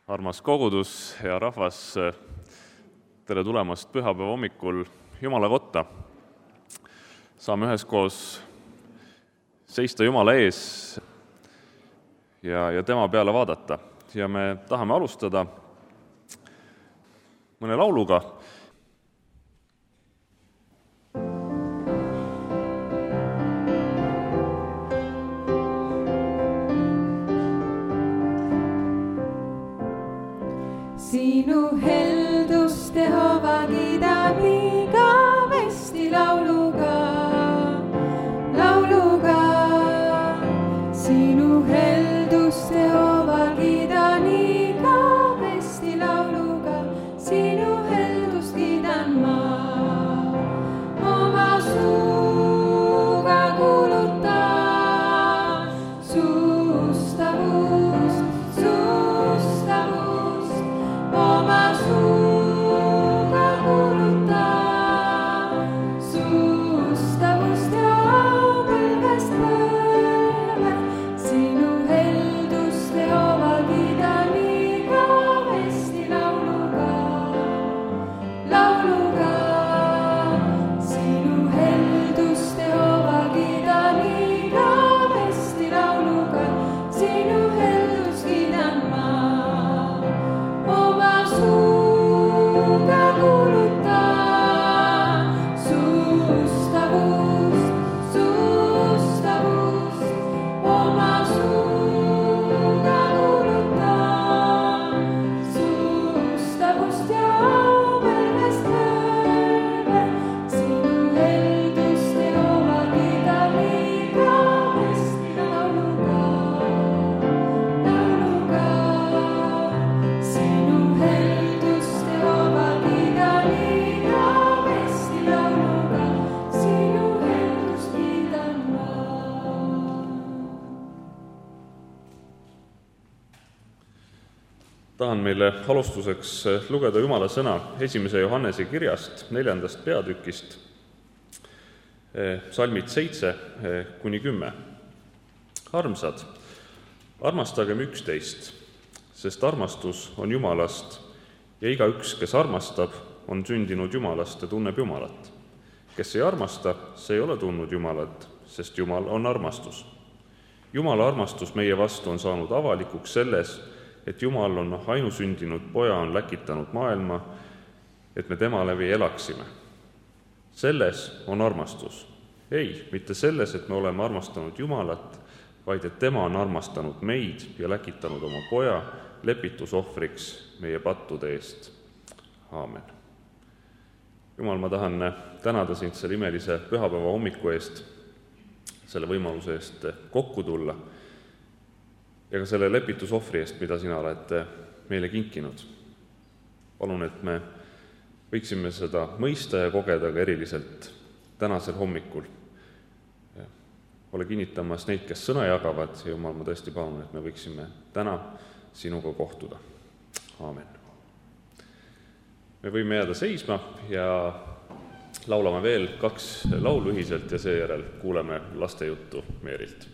Armas kogudus ja rahvas, tere tulemast pühapäeva hommikul Jumala kotta. Saame üheskoos seista Jumala ees ja tema peale vaadata. Ja me tahame alustada mõne lauluga. Sinu heldust Jehova kiidab igavesti lauluga. Sinu heldust Jehova kiidan igavesti lauluga. Sinu heldust kiidan ma oma suuga kuulutan. Oma suuga kuulutan sustavust ja põlvest põlve. Sinu heldust Jehova kiidan igavesti lauluga. Sinu heldust Jehova kiidan igavesti lauluga. Sinu heldust kiidan ma suuga kuulutan sustavust, oma suuga kuulutan sustavust ja põlvest põlve. Sinu heldust Jehova kiidan igavesti lauluga. Sinu heldust Jehova kiidan igavesti lauluga. Sinu heldust kiidan ma. Tahan meile alustuseks lugeda Jumala sõna 1. Johannese kirjast 4. peatükist, salmid 7-10. Armsad, armastagem üksteist, sest armastus on Jumalast ja igaüks, kes armastab, on sündinud Jumalast ja tunneb Jumalat. Kes ei armasta, see ei ole tundnud Jumalat, sest Jumal on armastus. Jumala armastus meie vastu on saanud avalikuks selles, et Jumal on ainusündinud poja on läkitanud maailma, et me tema läbi elaksime. Selles on armastus. Ei, mitte selles, et me oleme armastanud Jumalat, vaid et tema on armastanud meid ja läkitanud oma poja lepitusohvriks meie pattude eest. Aamen. Jumal, ma tahan tänada sind selle imelise pühapäeva hommiku eest, selle võimaluse eest kokku tulla ja ka selle lepitusohvri eest, mida sina oled meile kinkinud. Palun, et me võiksime seda mõista ja kogeda ka eriliselt tänasel hommikul. Ole kinnitamas neid, kes sõna jagavad, ja Jumal, ma tõesti palun, et me võiksime täna sinuga kohtuda. Aamen. Me võime jääda seisma ja laulame veel 2 laulu ühiselt ja seejärel kuuleme lastejuttu Meerilt.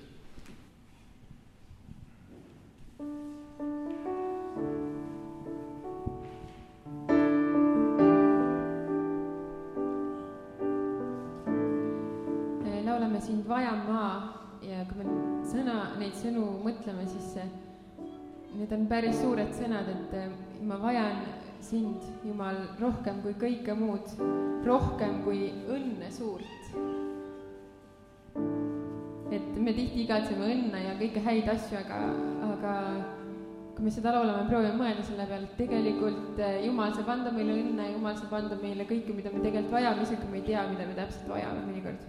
Laulame sind vajan maa ja kui me neid sõnu mõtleme, siis need on päris suured sõnad, et ma vajan sind, Jumal, rohkem kui kõike muud, rohkem kui õnne suurt. Et me tihti igatseme õnne ja kõike häid asju, aga kui me seda laulame, proovime mõelda selle peale, et tegelikult Jumal saab anda meile õnne, Jumal saab anda meile kõike, mida me tegelikult vajame, isegi kui me ei tea, mida me täpselt vajame mõnikord.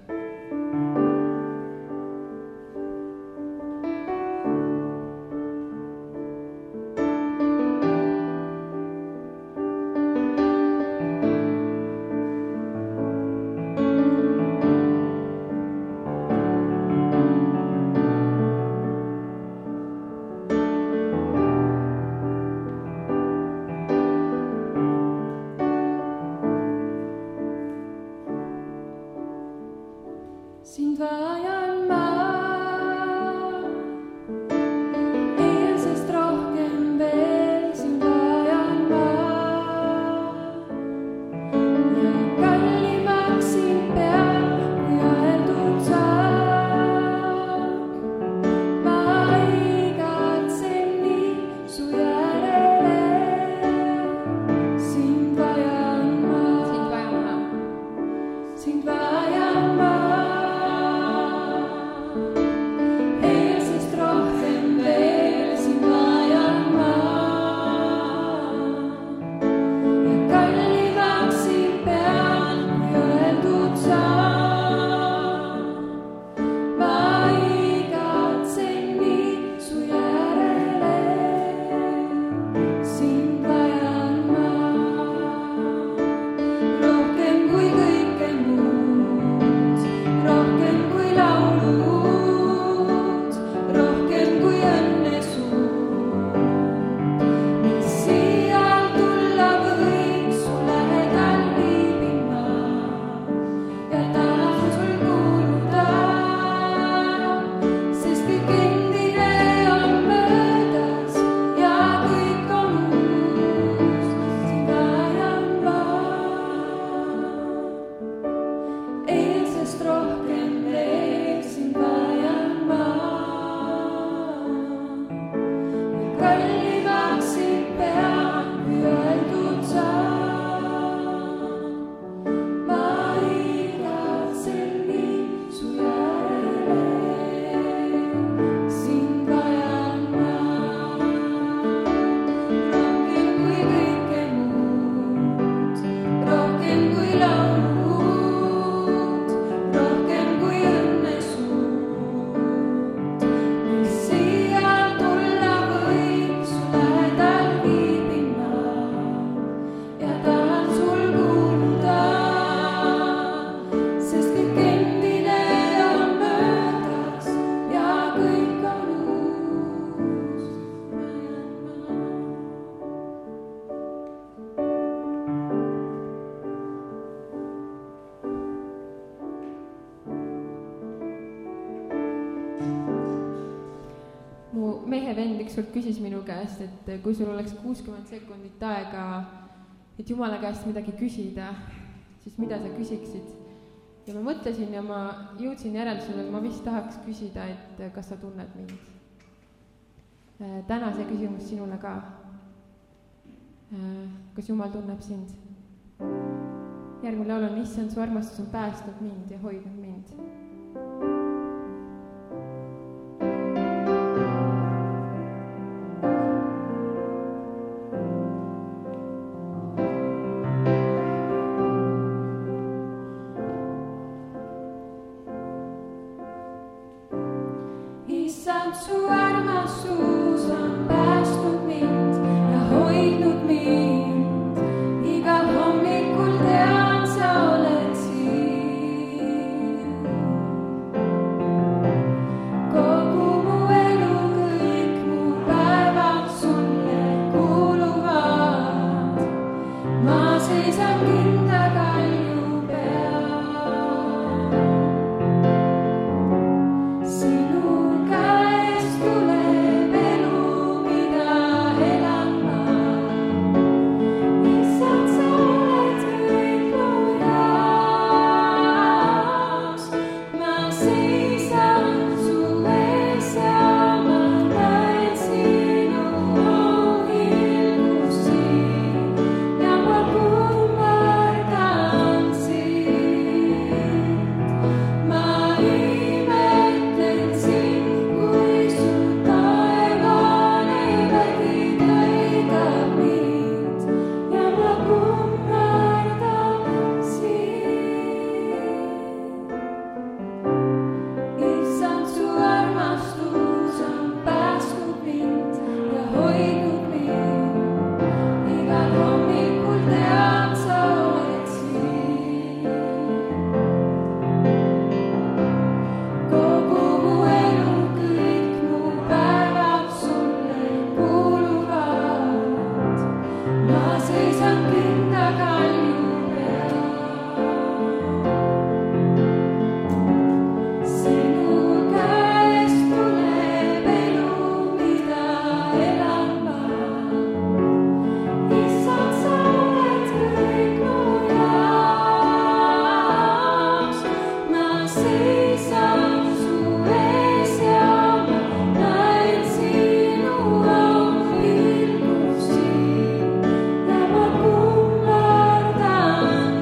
teine vend ükskord küsis minu käest, et kui sul oleks 60 sekundit aega, et Jumala käest midagi küsida, siis mida sa küsiksid? Ja ma mõtlesin ja ma jõudsin järeldusele, et ma vist tahaks küsida, et kas sa tunned mind. Täna see küsimus sinule ka. Kas Jumal tunneb sind? Järgmine laul on Issand, su armastus on päästnud mind ja hoidnud mind. Issand, su armastus on päästnud mind ja hoidnud mind. Igal hommikul tean, sa oled siin. Kogu mu elu, kõik mu päevad sulle kuuluvad. Ma seisan kinda kalju peal. Sinu käest tuleb elu, mida elan ma. Issand, sa oled kõik mu jaoks. Ma seisan su ees ja ma näen sinu ohilgust siin ja ma kummardan sind. Ma imetlen sind, kui su taevane vägi täidab mind ja ma kummardan sind. Issand, su armastus on päästnud mind ja hoidnud mind. Igal hommikul tean, sa oled siin. Kogu mu elu, kõik mu päevad sulle kuuluvad. Ma seisan kinda kalju peal. Sinu käest tuleb elu, mida elan ma. Issand, sa oled kõik mu jaoks. Ma seisan su ees ja ma näen sinu ohilgust siin ja ma kummardan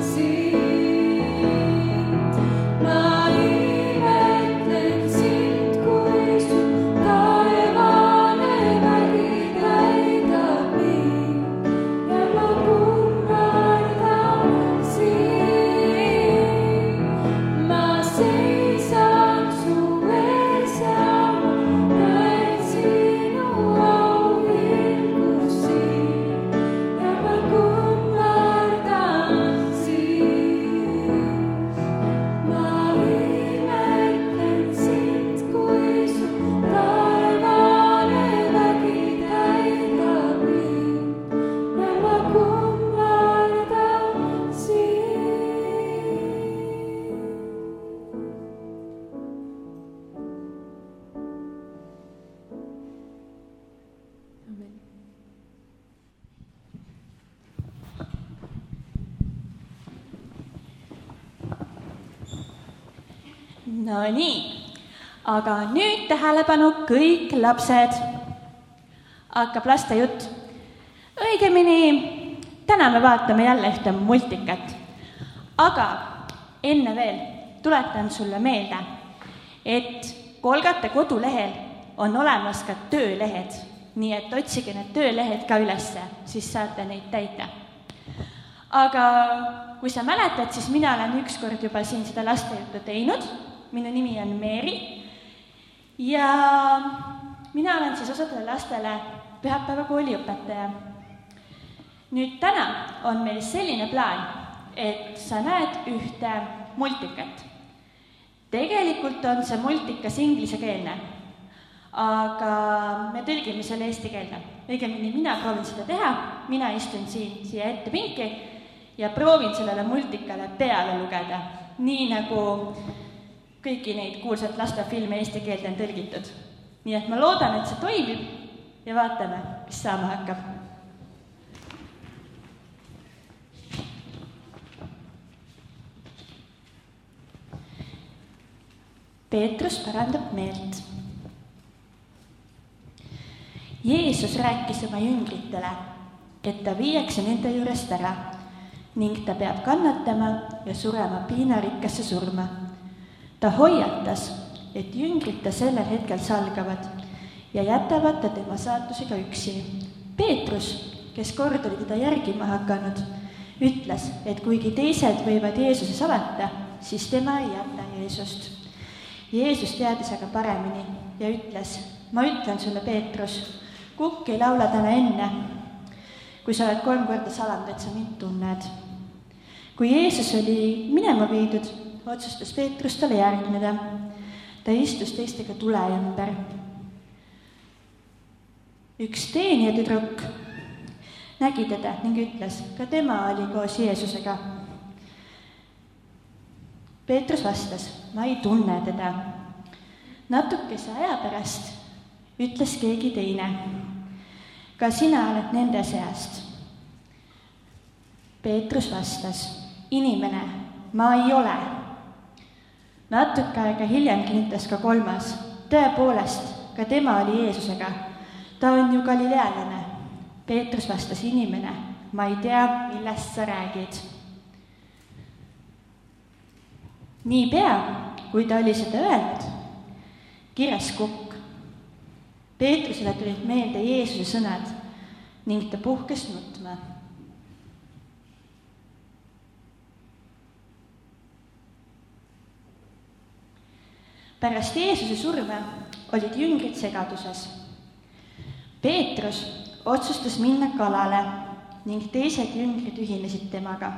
sind. Ma imetlen sind, kui su taevane vägi täidab mind ja ma kummardan sind. Ma seisan su ees ja ma näen sinu ohilgust siin ja ma kummardan sind. Ma imetlen sind, kui su taevane vägi täidab mind ja ma kummardan sind. Amen. No nii, aga nüüd tähelepanu kõik lapsed. Hakkab laste jutt. Õigemini, täna me vaatame jälle ühte multikat. Aga enne veel tuletan sulle meelde, et Kolgate kodulehel on olemas ka töölehed. Nii et otsige need töölehed ka ülesse, siis saate neid täita. Aga kui sa mäletad, siis mina olen ükskord juba siin seda lastejuttu teinud. Minu nimi on Meeri ja mina olen siis osadele lastele pühapäeva kooliõpetaja. Nüüd täna on meil selline plaan, et sa näed ühte multikat. Tegelikult on see multikas inglisekeelne, aga me tõlgime selle eesti keelde. Õigemini mina proovin seda teha, mina istun siia ette pinki ja proovin sellele multikale peale lugeda, nii nagu kõiki neid kuulsat lastefilme eesti keelde on tõlgitud. Nii et ma loodan, et see toimib ja vaatame, mis saama hakkab. Peetrus parandab meelt. Jeesus rääkis oma jüngritele, et ta viiakse nende juurest ära ning ta peab kannatama ja surema piinarikkasse surma. Ta hoiatas, et jüngrid ta sellel hetkel salgavad ja jätavad ta tema saatusega üksi. Peetrus, kes kord oli teda järgima hakanud, ütles, et kuigi teised võivad Jeesuse salata, siis tema ei jäta Jeesust. Jeesus teadis aga paremini ja ütles, ma ütlen sulle, Peetrus, kukk ei laula täna enne, kui sa oled 3 korda salanud, et sa mind tunned. Kui Jeesus oli minema viidud, otsustas Peetrus talle järgneda. Ta istus teistega tule ümber. Üks teenijatüdruk nägi teda ning ütles, ka tema oli koos Jeesusega. Peetrus vastas, ma ei tunne teda. Natukese aja pärast ütles keegi teine, ka sina oled nende seast. Peetrus vastas, inimene, ma ei ole. Natuke aega hiljem kinnitas ka 3. Tõepoolest, ka tema oli Jeesusega. Ta on ju galilealane. Peetrus vastas, inimene, ma ei tea, millest sa räägid. Niipea, kui ta oli seda öelnud, kires kukk. Peetrusele tulid meelde Jeesuse sõnad ning ta puhkes nutma. Pärast Jeesuse surma olid jüngrid segaduses. Peetrus otsustas minna kalale ning teised jüngrid ühinesid temaga.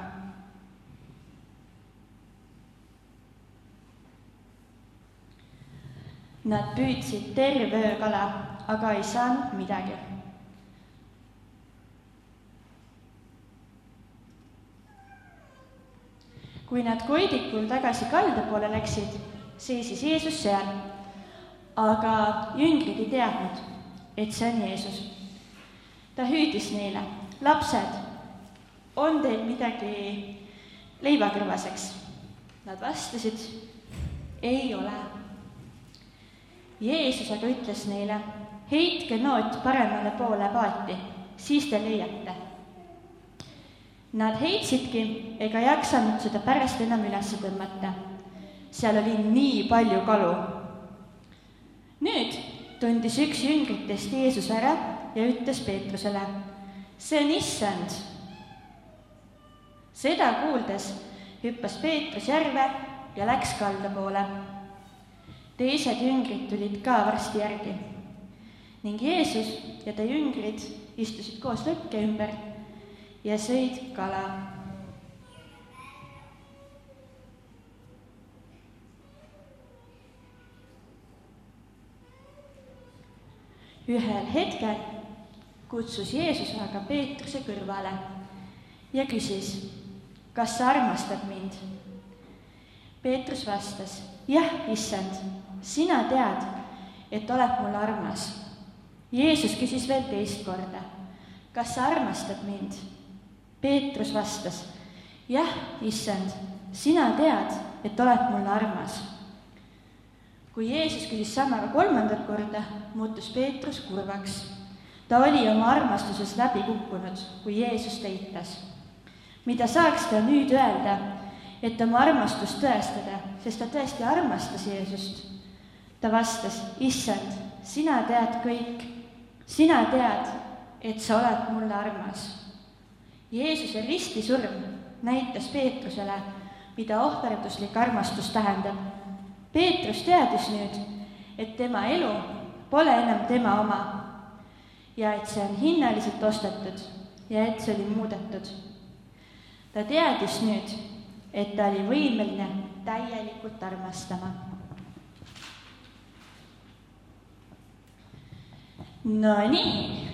Nad püüdsid terve öö kala, aga ei saanud midagi. Kui nad koidikul tagasi kalda poole läksid, seisis Jeesus seal, aga jüngrid ei teadnud, et see on Jeesus. Ta hüüdis neile, lapsed, on teil midagi leivakõrvaseks? Nad vastasid, ei ole. Jeesus aga ütles neile, heitke noot paremale poole paati, siis te leiate. Nad heitsidki ega jaksanud seda pärast enam üles tõmmata. Seal oli nii palju kalu. Nüüd tundis üks jüngritest Jeesus ära ja ütles Peetrusele, see on issand. Seda kuuldes hüppas Peetrus järve ja läks kalda poole. Teised jüngrid tulid ka varsti järgi ning Jeesus ja ta jüngrid istusid koos lõkke ümber ja sõid kala. Ühel hetkel kutsus Jeesus aga Peetruse kõrvale ja küsis, kas sa armastad mind? Peetrus vastas, jah, issand, sina tead, et oled mulle armas. Jeesus küsis veel teist korda, kas sa armastad mind? Peetrus vastas, jah, issand, sina tead, et oled mulle armas. Kui Jeesus küsis sama 3. korda, muutus Peetrus kurvaks. Ta oli oma armastuses läbi kukkunud, kui Jeesus eitas. Mida saaks ta nüüd öelda, et oma armastust tõestada, sest ta tõesti armastas Jeesust? Ta vastas, issand, sina tead kõik. Sina tead, et sa oled mulle armas. Jeesuse ristisurm näitas Peetrusele, mida ohverduslik armastus tähendab. Peetrus teadis nüüd, et tema elu pole enam tema oma ja et see on hinnaliselt ostetud ja et see oli muudetud. Ta teadis nüüd, et ta oli võimeline täielikult armastama. No nii,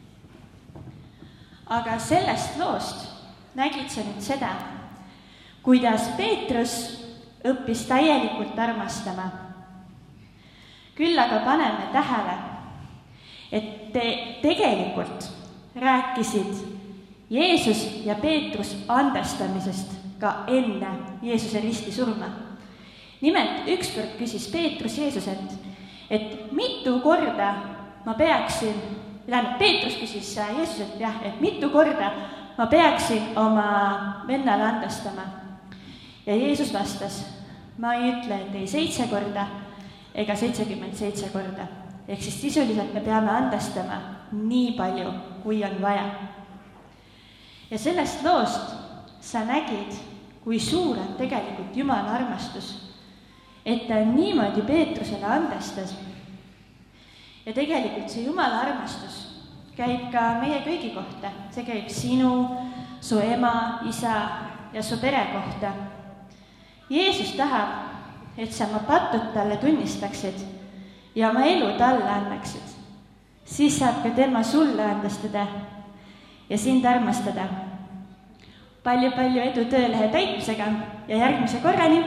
aga sellest loost nägid sa nüüd seda, kuidas Peetrus õppis täielikult armastama. Küll aga paneme tähele, et tegelikult rääkisid Jeesus ja Peetrus andestamisest ka enne Jeesuse ristisurma. Nimelt, ükskord küsis Peetrus Jeesuselt, et mitu korda ma peaksin, Peetrus küsis Jeesuselt, et mitu korda ma peaksin oma vennale andestama. Ja Jeesus vastas, ma ei ütle, et ei 7 korda ega 77 korda. Ehk siis sisuliselt me peame andestama nii palju, kui on vaja. Ja sellest loost sa nägid, kui suur on tegelikult Jumala armastus, et ta niimoodi Peetrusele andestas. Ja tegelikult see Jumala armastus käib ka meie kõigi kohta. See käib sinu, su ema, isa ja su pere kohta. Jeesus tahab, et sa oma patud talle tunnistaksid ja oma elu talle annaksid. Siis saab ka tema sulle andestada ja sind armastada. Palju edu töölehe täitmisega ja järgmise korrani!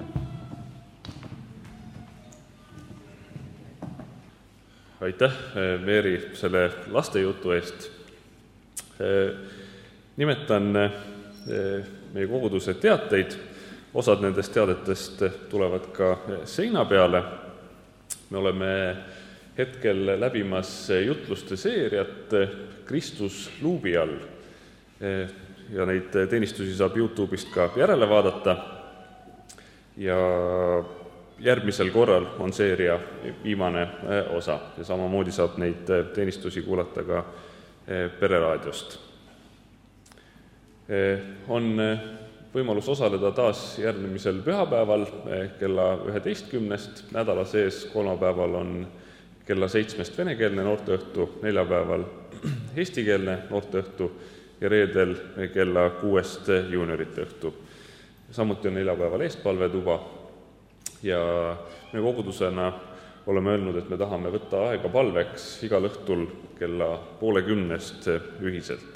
Aitäh, Meeri, selle lastejutu eest. Nimetan meie koguduse teateid. Osad nendest teadetest tulevad ka seina peale. Me oleme hetkel läbimas jutluste seeriat Kristus luubi all. Ja neid teenistusi saab YouTube'ist ka järele vaadata. Ja järgmisel korral on seeria viimane osa ja samamoodi saab neid teenistusi kuulata ka Pereraadiost. On võimalus osaleda taas järgmisel pühapäeval kella 11, nädala sees kolmapäeval on kella 7 venekeelne noorteõhtu, neljapäeval eestikeelne noorteõhtu ja reedel kella 6 juuniorite õhtu. Samuti on neljapäeval eestpalvetuba ja me kogudusena oleme öelnud, et me tahame võtta aega palveks igal õhtul kella 9:30 ühiselt.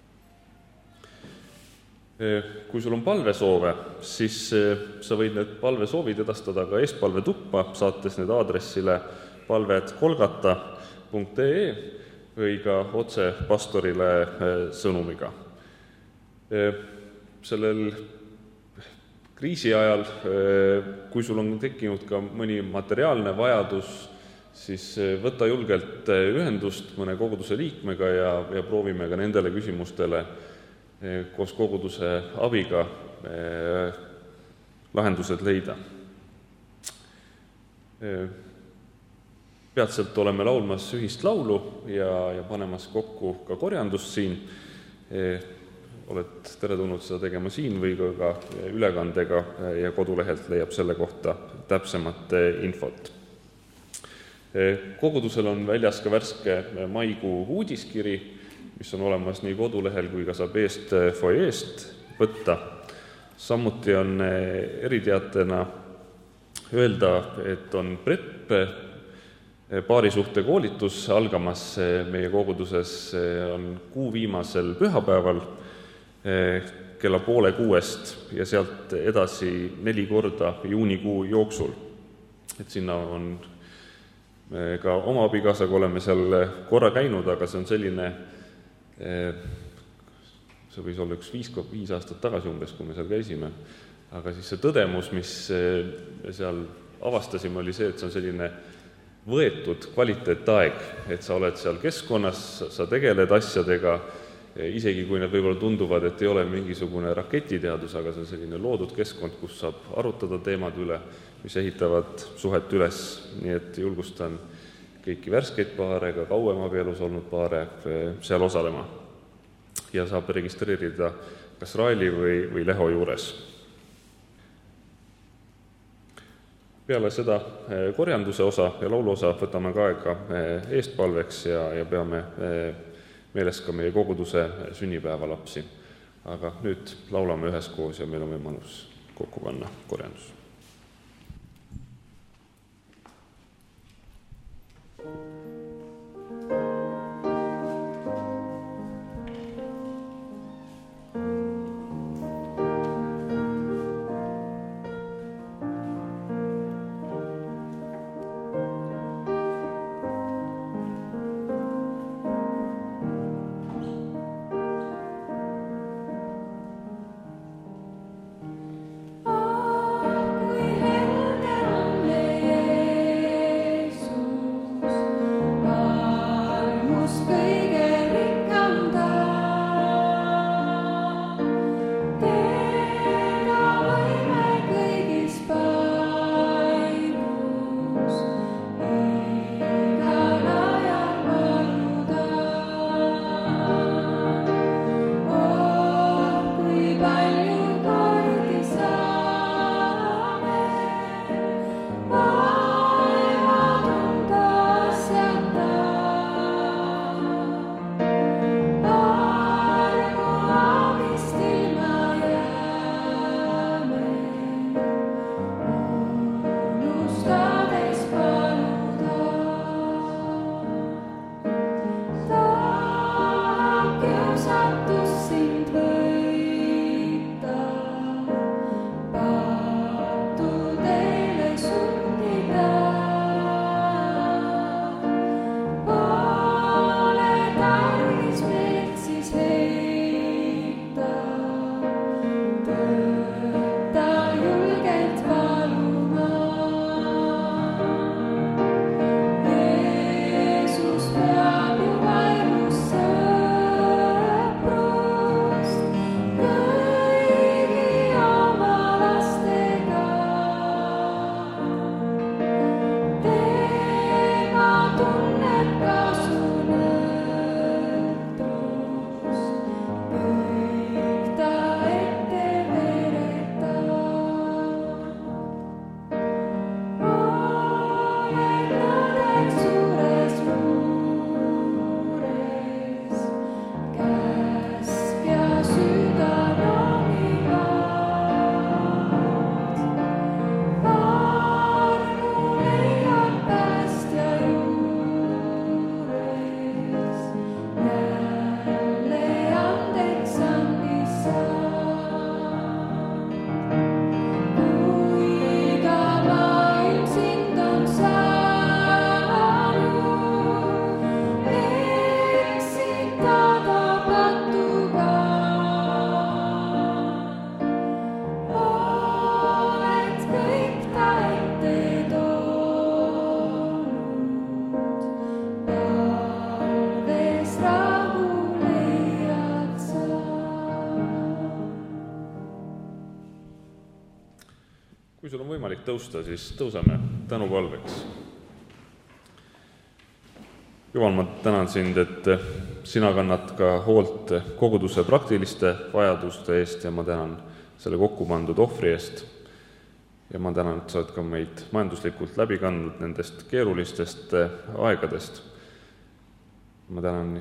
Kui sul on palvesoove, siis sa võid need palvesoovid edastada ka eestpalvetuppa, saates need aadressile palved@kolgata.ee või ka otse pastorile sõnumiga. Sellel kriisi ajal, kui sul on tekkinud ka mõni materiaalne vajadus, siis võta julgelt ühendust mõne koguduse liikmega ja proovime ka nendele küsimustele koos koguduse abiga lahendused leida. Peatselt oleme laulmas ühist laulu ja panemas kokku ka korjandust siin. Oled teretulnud seda tegema siin või ka ülekandega ja kodulehelt leiab selle kohta täpsemat infot. Kogudusel on väljas ka värske maikuu uudiskiri, mis on olemas nii kodulehel kui ka saab eest foyeest võtta. Samuti on eriteatena öelda, et on PREP paarisuhte koolitus algamas meie koguduses, on kuu viimasel pühapäeval kella 5:30 ja sealt edasi 4 korda juunikuu jooksul. Et sinna on ka oma abikaasaga oleme seal korra käinud, aga see on selline, see võis olla 5 aastat tagasi umbes, kui me seal käisime. Aga siis see tõdemus, mis seal avastasime, oli see, et see on selline võetud kvaliteetaeg, et sa oled seal keskkonnas, sa tegeled asjadega, isegi kui need võib-olla tunduvad, et ei ole mingisugune raketiteadus, aga see on selline loodud keskkond, kus saab arutada teemad üle, mis ehitavad suhet üles. Nii et julgustan kõiki värskeid paare, ka kauem abielus olnud paare seal osalema. Ja saab registreerida kas Raeli või Leho juures. Peale seda korjanduse osa ja lauluosa võtame ka aega eestpalveks ja peame meeles ka meie koguduse sünnipäevalapsi. Aga nüüd laulame üheskoos ja meil on võimalus kokku panna korjandus. kui sul on võimalik tõusta, siis tõuseme tänupalveks. Jumal, ma tänan sind, et sina kannad ka hoolt koguduse praktiliste vajaduste eest ja ma tänan selle kokku pandud ohvri eest. Ja ma tänan, et sa oled ka meid majanduslikult läbi kandnud nendest keerulistest aegadest. Ma tänan,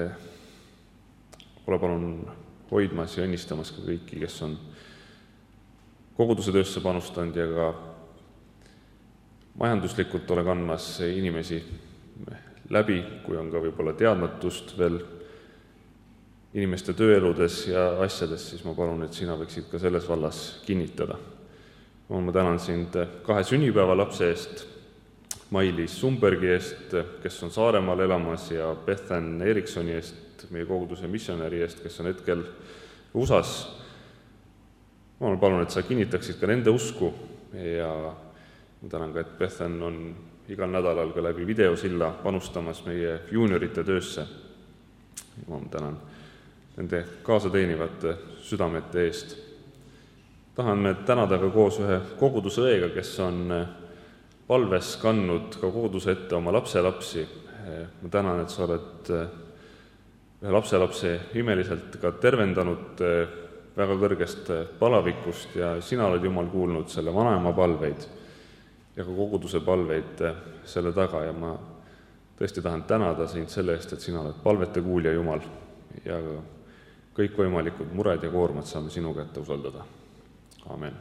ole palun hoidmas ja õnnistamas ka kõiki, kes on koguduse töösse panustanud ja ka majanduslikult ole kandmas inimesi läbi, kui on ka võib-olla teadmatust veel inimeste tööeludes ja asjades, siis ma palun, et sina võiksid ka selles vallas kinnitada. Ma tänan sind 2 sünnipäevalapse eest, Mailis Sumbergi eest, kes on Saaremaal elamas, ja Bethan Eriksoni eest, meie koguduse missionäri eest, kes on hetkel USAs. Ma palun, et sa kinnitaksid ka nende usku ja ma tänan ka, et Bethan on igal nädalal ka läbi videosilla panustamas meie juuniorite töösse. Ma tänan nende kaasateenivate südamete eest. Tahan tänada ka koos ühe koguduse õega, kes on palves kandnud ka koguduse ette oma lapselapsi. Ma tänan, et sa oled ühe lapselapse imeliselt ka tervendanud väga kõrgest palavikust ja sina oled, Jumal, kuulnud selle vanaema palveid ja ka koguduse palveid selle taga ja ma tõesti tahan tänada sind selle eest, et sina oled palvete kuulja, Jumal, ja kõikvõimalikud mured ja koormad saame sinu kätte usaldada. Amen.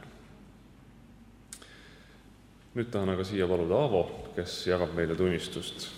Nüüd tahan aga siia paluda Aavo, kes jagab meile tunnistust.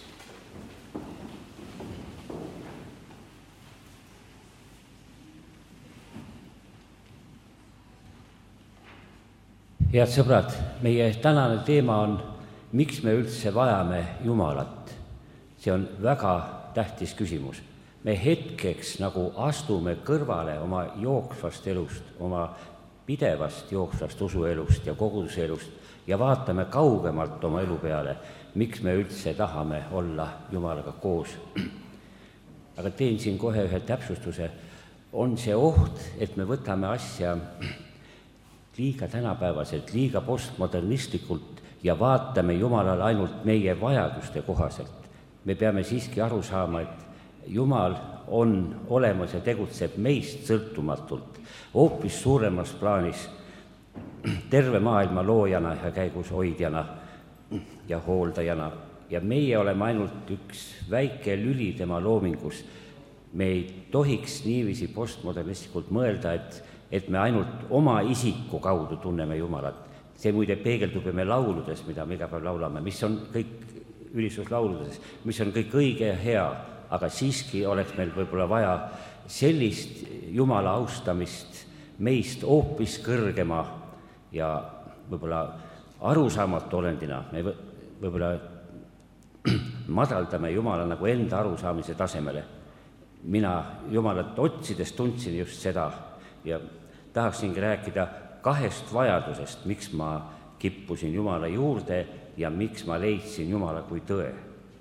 Head sõbrad, meie tänane teema on, miks me üldse vajame Jumalat. See on väga tähtis küsimus. Me hetkeks nagu astume kõrvale oma jooksvast elust, oma pidevast jooksvast usuelust ja koguduse elust ja vaatame kaugemalt oma elu peale, miks me üldse tahame olla Jumalaga koos. Aga teen siin kohe ühe täpsustuse. On see oht, et me võtame asja liiga tänapäevaselt, liiga postmodernistlikult ja vaatame Jumalale ainult meie vajaduste kohaselt. Me peame siiski aru saama, et Jumal on olemas ja tegutseb meist sõltumatult, hoopis suuremas plaanis, terve maailma loojana ja käigus hoidjana ja hooldajana. Ja meie oleme ainult üks väike lüli tema loomingus. Me ei tohiks niiviisi postmodernistlikult mõelda, et me ainult oma isiku kaudu tunneme Jumalat. See muide peegeldub me lauludes, mida me iga päev laulame, mis on kõik ülistuslauludes, mis on kõik õige ja hea, aga siiski oleks meil võib-olla vaja sellist Jumala austamist meist hoopis kõrgema ja võib-olla arusaamatu olendina. Me võib-olla madaldame Jumala nagu enda arusaamise tasemele. Mina Jumalat otsides tundsin just seda ja tahaksingi rääkida 2 vajadusest, miks ma kippusin Jumala juurde ja miks ma leidsin Jumala kui tõe.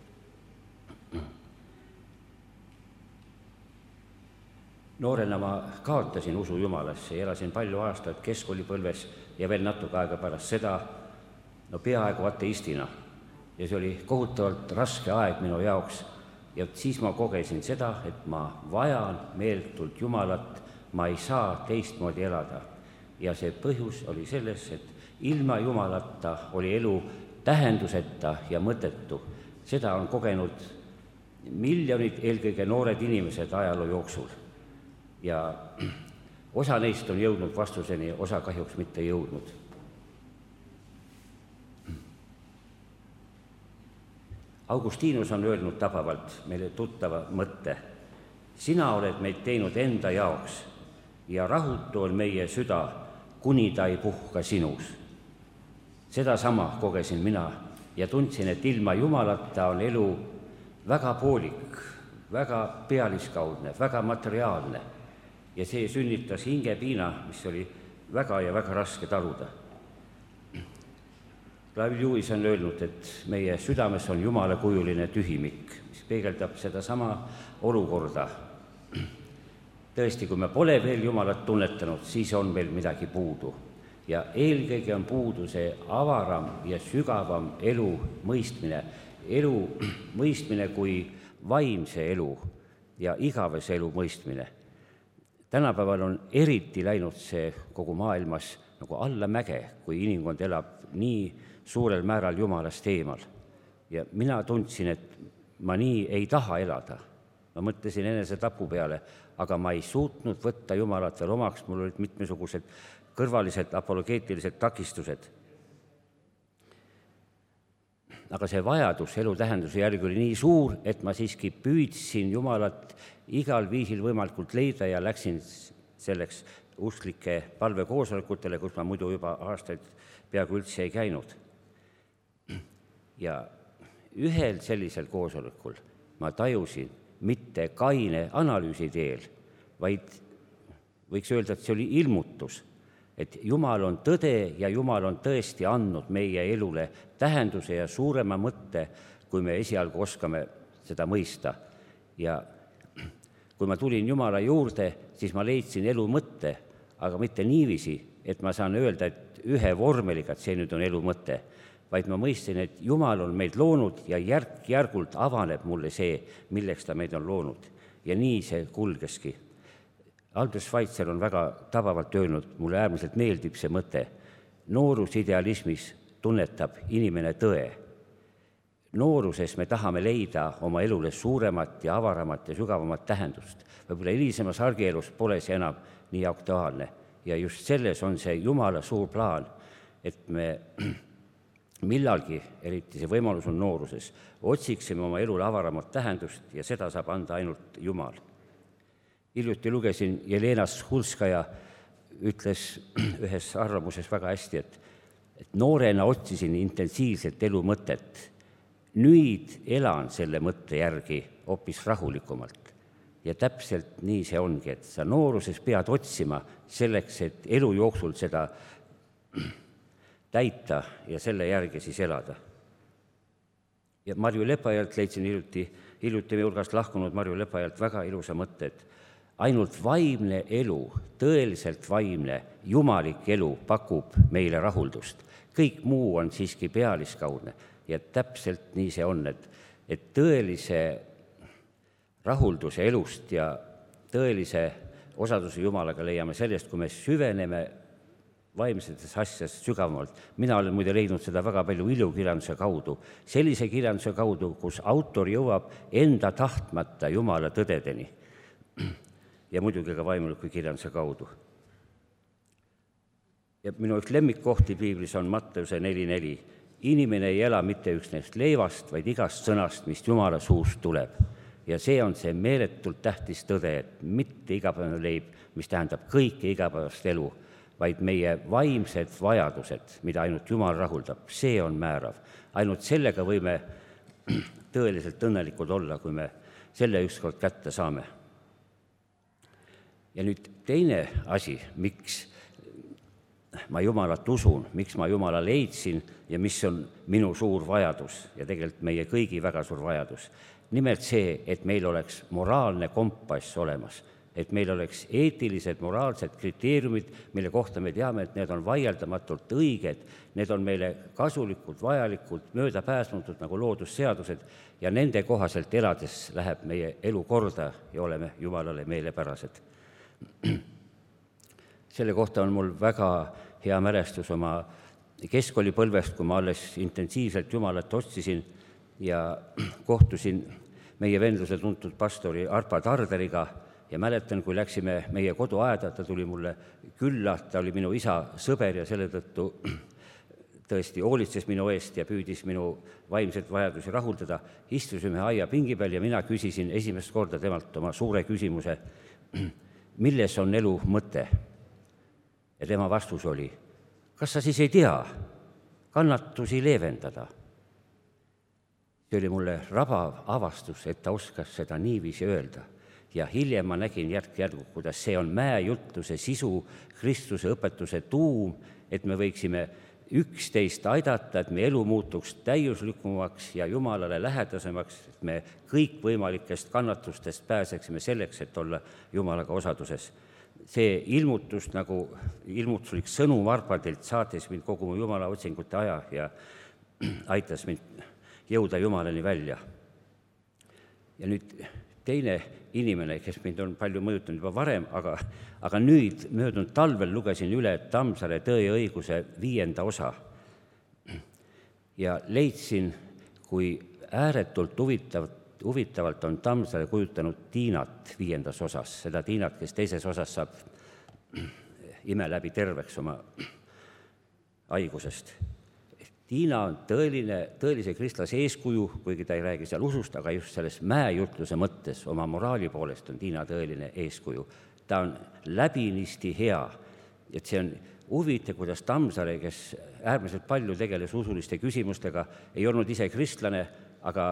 Noorena ma kaotasin usu Jumalasse, elasin palju aastaid keskkoolipõlves ja veel natuke aega pärast seda, peaaegu ateistina. Ja see oli kohutavalt raske aeg minu jaoks ja siis ma kogesin seda, et ma vajan meeltult Jumalat, ma ei saa teistmoodi elada. Ja see põhjus oli selles, et ilma Jumalata oli elu tähenduseta ja mõttetu. Seda on kogenud miljonid, eelkõige noored inimesed ajaloo jooksul. Ja osa neist on jõudnud vastuseni, osa kahjuks mitte jõudnud. Augustinus on öelnud tabavalt meile tuttava mõtte. Sina oled meid teinud enda jaoks ja rahutu on meie süda, kuni ta ei puhka sinus. Seda sama kogesin mina ja tundsin, et ilma Jumalata on elu väga poolik, väga pealiskaudne, väga materiaalne. Ja see sünnitas hingepiina, mis oli väga ja väga raske taluda. Clive Lewis on öelnud, et meie südames on jumalakujuline tühimik, mis peegeldab seda sama olukorda. Tõesti, kui me pole veel Jumalat tunnetanud, siis on meil midagi puudu. Ja eelkõige on puudu see avaram ja sügavam elu mõistmine kui vaimse elu ja igavese elu mõistmine. Tänapäeval on eriti läinud see kogu maailmas nagu allamäge, kui inimkond elab nii suurel määral Jumalast eemal. Ja mina tundsin, et ma nii ei taha elada. Ma mõtlesin enese tapu peale, aga ma ei suutnud võtta Jumalat veel omaks, mul olid mitmesugused kõrvalised apologeetilised takistused. Aga see vajadus elu tähenduse järgi oli nii suur, et ma siiski püüdsin Jumalat igal viisil võimalikult leida ja läksin selleks usklike palvekoosolekutele, kus ma muidu juba aastaid peaaegu üldse ei käinud. Ja ühel sellisel koosolekul ma tajusin mitte kaine analüüsi teel, vaid võiks öelda, et see oli ilmutus, et Jumal on tõde ja Jumal on tõesti andnud meie elule tähenduse ja suurema mõtte, kui me esialgu oskame seda mõista. Ja kui ma tulin Jumala juurde, siis ma leidsin elu mõtte, aga mitte niiviisi, et ma saan öelda, et ühe vormeliga, et see nüüd on elu mõte, vaid ma mõistsin, et Jumal on meid loonud ja järk-järgult avaneb mulle see, milleks ta meid on loonud. Ja nii see kulgeski. Albert Schweitzer on väga tabavalt öelnud, mulle äärmiselt meeldib see mõte. Noorusidealismis tunnetab inimene tõe. Nooruses me tahame leida oma elule suuremat ja avaramat ja sügavamat tähendust. Võib-olla hilisemas argielus pole see enam nii aktuaalne. Ja just selles on see Jumala suur plaan, et me millalgi, eriti see võimalus on nooruses, otsiksime oma elule avaramat tähendust ja seda saab anda ainult Jumal. Hiljuti lugesin, Jelena Skulskaja ütles ühes arvamuses väga hästi, et noorena otsisin intensiivselt elu mõtet. Nüüd elan selle mõtte järgi hoopis rahulikumalt. Ja täpselt nii see ongi, et sa nooruses pead otsima selleks, et elu jooksul seda täita ja selle järgi siis elada. Ja Marju Lepajalt leidsin hiljuti meie hulgast lahkunud Marju Lepajalt väga ilusa mõtte, et ainult vaimne elu, tõeliselt vaimne, jumalik elu pakub meile rahuldust. Kõik muu on siiski pealiskaudne ja täpselt nii see on, et tõelise rahulduse elust ja tõelise osaduse Jumalaga leiame sellest, kui me süveneme vaimsetes asjades sügavamalt. Mina olen muide leidnud seda väga palju ilukirjanduse kaudu, sellise kirjanduse kaudu, kus autor jõuab enda tahtmata Jumala tõdedeni ja muidugi ka vaimuliku kirjanduse kaudu. Ja minu üks lemmikkohti piiblis on Matteuse 4.4. Inimene ei ela mitte üksnes leivast, vaid igast sõnast, mis Jumala suust tuleb. ja see on see meeletult tähtis tõde, et mitte igapäevane leib, mis tähendab kõike igapäevast elu, vaid meie vaimsed vajadused, mida ainult Jumal rahuldab, see on määrav. Ainult sellega võime tõeliselt õnnelikud olla, kui me selle ükskord kätte saame. Ja nüüd teine asi, miks ma Jumalat usun, miks ma Jumala leidsin ja mis on minu suur vajadus ja tegelikult meie kõigi väga suur vajadus. Nimelt see, et meil oleks moraalne kompass olemas, et meil oleks eetilised, moraalsed kriteeriumid, mille kohta me teame, et need on vaieldamatult õiged, need on meile kasulikud, vajalikud, möödapääsmatud nagu loodusseadused ja nende kohaselt elades läheb meie elu korda ja oleme Jumalale meelepärased. Selle kohta on mul väga hea mälestus oma keskkoolipõlvest, kui ma alles intensiivselt Jumalat otsisin ja kohtusin meie vendluse tuntud pastori Arpa Tarderiga ja mäletan, kui läksime meie koduaeda, ta tuli mulle külla, ta oli minu isa sõber ja selle tõttu tõesti hoolitses minu eest ja püüdis minu vaimseid vajadusi rahuldada. Istusime aia pingi peal ja mina küsisin esimest korda temalt oma suure küsimuse, milles on elu mõte? Ja tema vastus oli, kas sa siis ei tea kannatusi leevendada? See oli mulle rabav avastus, et ta oskas seda niiviisi öelda. Ja hiljem ma nägin järk-järgu, kuidas see on mäejutluse sisu, Kristuse õpetuse tuum, et me võiksime üksteist aidata, et me elu muutuks täiuslikumaks ja Jumalale lähedasemaks, et me kõik võimalikest kannatustest pääseksime selleks, et olla Jumalaga osaduses. See ilmutus nagu ilmutuslik sõnum Arpadilt saatis mind kogu mu Jumala otsingute aja ja aitas mind jõuda Jumalani välja. Ja nüüd teine inimene, kes mind on palju mõjutanud juba varem, aga nüüd möödunud talvel lugesin üle Tammsaare Tõe ja õiguse 5. osa ja leidsin, kui ääretult huvitavalt on Tammsaare kujutanud Tiinat 5. osas, seda Tiinat, kes teises osas saab ime läbi terveks oma haigusest. Tiina on tõelise kristlase eeskuju, kuigi ta ei räägi seal usust, aga just selles mäejutluse mõttes oma moraali poolest on Tiina tõeline eeskuju. Ta on läbinisti hea, et see on huvitav, kuidas Tammsaare, kes äärmiselt palju tegeles usuliste küsimustega, ei olnud ise kristlane, aga